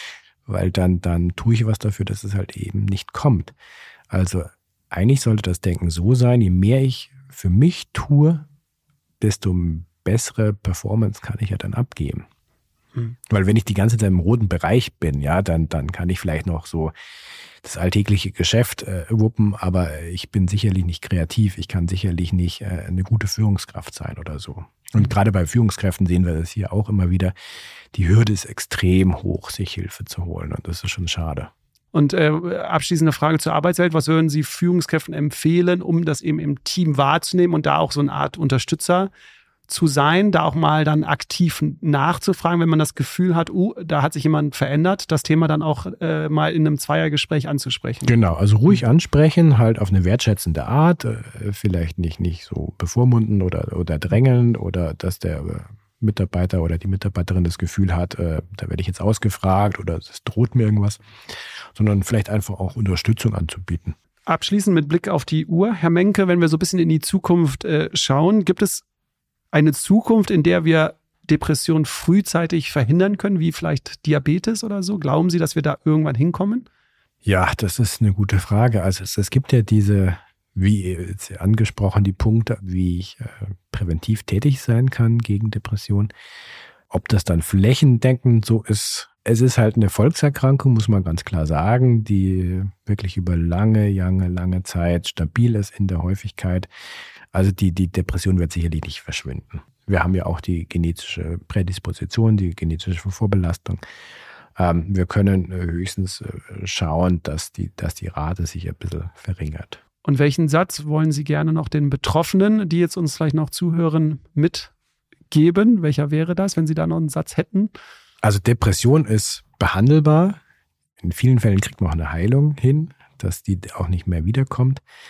weil dann, dann tue ich was dafür, dass es halt eben nicht kommt. Also eigentlich sollte das Denken so sein, je mehr ich für mich tue, desto bessere Performance kann ich ja dann abgeben. Hm. Weil wenn ich die ganze Zeit im roten Bereich bin, ja, dann, dann kann ich vielleicht noch so das alltägliche Geschäft äh, wuppen, aber ich bin sicherlich nicht kreativ, ich kann sicherlich nicht äh, eine gute Führungskraft sein oder so. Und gerade bei Führungskräften sehen wir das hier auch immer wieder. Die Hürde ist extrem hoch, sich Hilfe zu holen. Und das ist schon schade. Und äh, abschließende Frage zur Arbeitswelt. Was würden Sie Führungskräften empfehlen, um das eben im Team wahrzunehmen und da auch so eine Art Unterstützer zu sein, da auch mal dann aktiv nachzufragen, wenn man das Gefühl hat, uh, da hat sich jemand verändert, das Thema dann auch äh, mal in einem Zweiergespräch anzusprechen. Genau, also ruhig ansprechen, halt auf eine wertschätzende Art, äh, vielleicht nicht, nicht so bevormunden oder, oder drängeln oder dass der äh, Mitarbeiter oder die Mitarbeiterin das Gefühl hat, äh, da werde ich jetzt ausgefragt oder es droht mir irgendwas, sondern vielleicht einfach auch Unterstützung anzubieten. Abschließend mit Blick auf die Uhr, Herr Menke, wenn wir so ein bisschen in die Zukunft äh, schauen, gibt es eine Zukunft, in der wir Depressionen frühzeitig verhindern können, wie vielleicht Diabetes oder so? Glauben Sie, dass wir da irgendwann hinkommen? Ja, das ist eine gute Frage. Also es, es gibt ja diese, wie jetzt angesprochen, die Punkte, wie ich äh, präventiv tätig sein kann gegen Depressionen. Ob das dann flächendeckend so ist, es ist halt eine Volkserkrankung, muss man ganz klar sagen, die wirklich über lange, lange, lange Zeit stabil ist in der Häufigkeit. Also die, die Depression wird sicherlich nicht verschwinden. Wir haben ja auch die genetische Prädisposition, die genetische Vorbelastung. Ähm, wir können höchstens äh, schauen, dass die, dass die Rate sich ein bisschen verringert. Und welchen Satz wollen Sie gerne noch den Betroffenen, die jetzt uns vielleicht noch zuhören, mitgeben? Welcher wäre das, wenn Sie da noch einen Satz hätten? Also Depression ist behandelbar. In vielen Fällen kriegt man auch eine Heilung hin, dass die auch nicht mehr wiederkommt.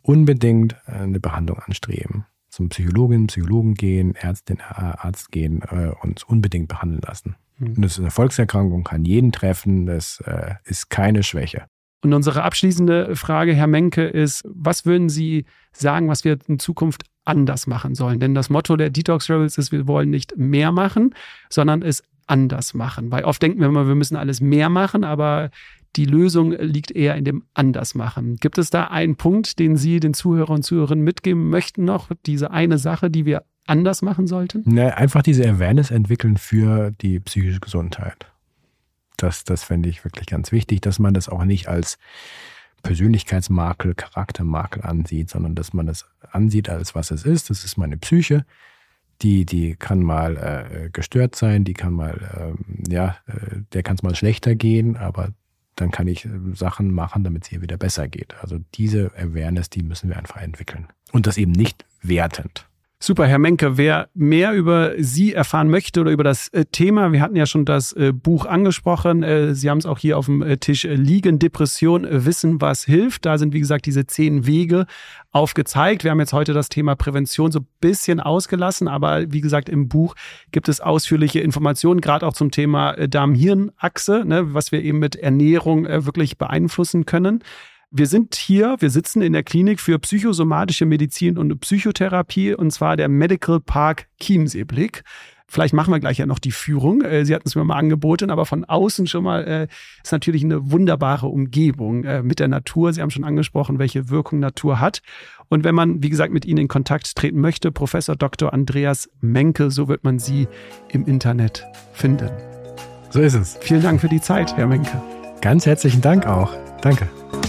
unbedingt eine Behandlung anstreben. Zum Psychologin, Psychologen gehen, Ärztin, Arzt gehen, äh, uns unbedingt behandeln lassen. Mhm. Und das ist eine Volkserkrankung, kann jeden treffen, das äh, ist keine Schwäche. Und unsere abschließende Frage, Herr Menke, ist, was würden Sie sagen, was wir in Zukunft anders machen sollen? Denn das Motto der Detox Rebels ist, wir wollen nicht mehr machen, sondern es anders machen. Weil oft denken wir immer, wir müssen alles mehr machen, aber die Lösung liegt eher in dem Andersmachen. Gibt es da einen Punkt, den Sie den Zuhörer und Zuhörerinnen mitgeben möchten noch? Diese eine Sache, die wir anders machen sollten? Na, einfach diese Awareness entwickeln für die psychische Gesundheit. Das, das fände ich wirklich ganz wichtig, dass man das auch nicht als Persönlichkeitsmakel, Charaktermakel ansieht, sondern dass man das ansieht als was es ist. Das ist meine Psyche. Die, die kann mal äh, gestört sein, die kann mal, äh, ja, äh, der kann es mal schlechter gehen, aber dann kann ich Sachen machen, damit es ihr wieder besser geht. Also diese Awareness, die müssen wir einfach entwickeln. Und das eben nicht wertend. Super, Herr Menke. Wer mehr über Sie erfahren möchte oder über das äh, Thema, wir hatten ja schon das äh, Buch angesprochen. Äh, Sie haben es auch hier auf dem äh, Tisch liegen. Depression, äh, Wissen, was hilft. Da sind, wie gesagt, diese zehn Wege aufgezeigt. Wir haben jetzt heute das Thema Prävention so ein bisschen ausgelassen, aber wie gesagt, im Buch gibt es ausführliche Informationen, gerade auch zum Thema äh, Darm-Hirn-Achse, ne, was wir eben mit Ernährung äh, wirklich beeinflussen können. Wir sind hier, wir sitzen in der Klinik für psychosomatische Medizin und Psychotherapie, und zwar der Medical Park Chiemsee-Blick. Vielleicht machen wir gleich ja noch die Führung. Sie hatten es mir mal angeboten, aber von außen schon mal äh, ist natürlich eine wunderbare Umgebung äh, mit der Natur. Sie haben schon angesprochen, welche Wirkung Natur hat. Und wenn man, wie gesagt, mit Ihnen in Kontakt treten möchte, Professor Doktor Andreas Menke, so wird man Sie im Internet finden. So ist es. Vielen Dank für die Zeit, Herr Menke. Ganz herzlichen Dank auch. Danke.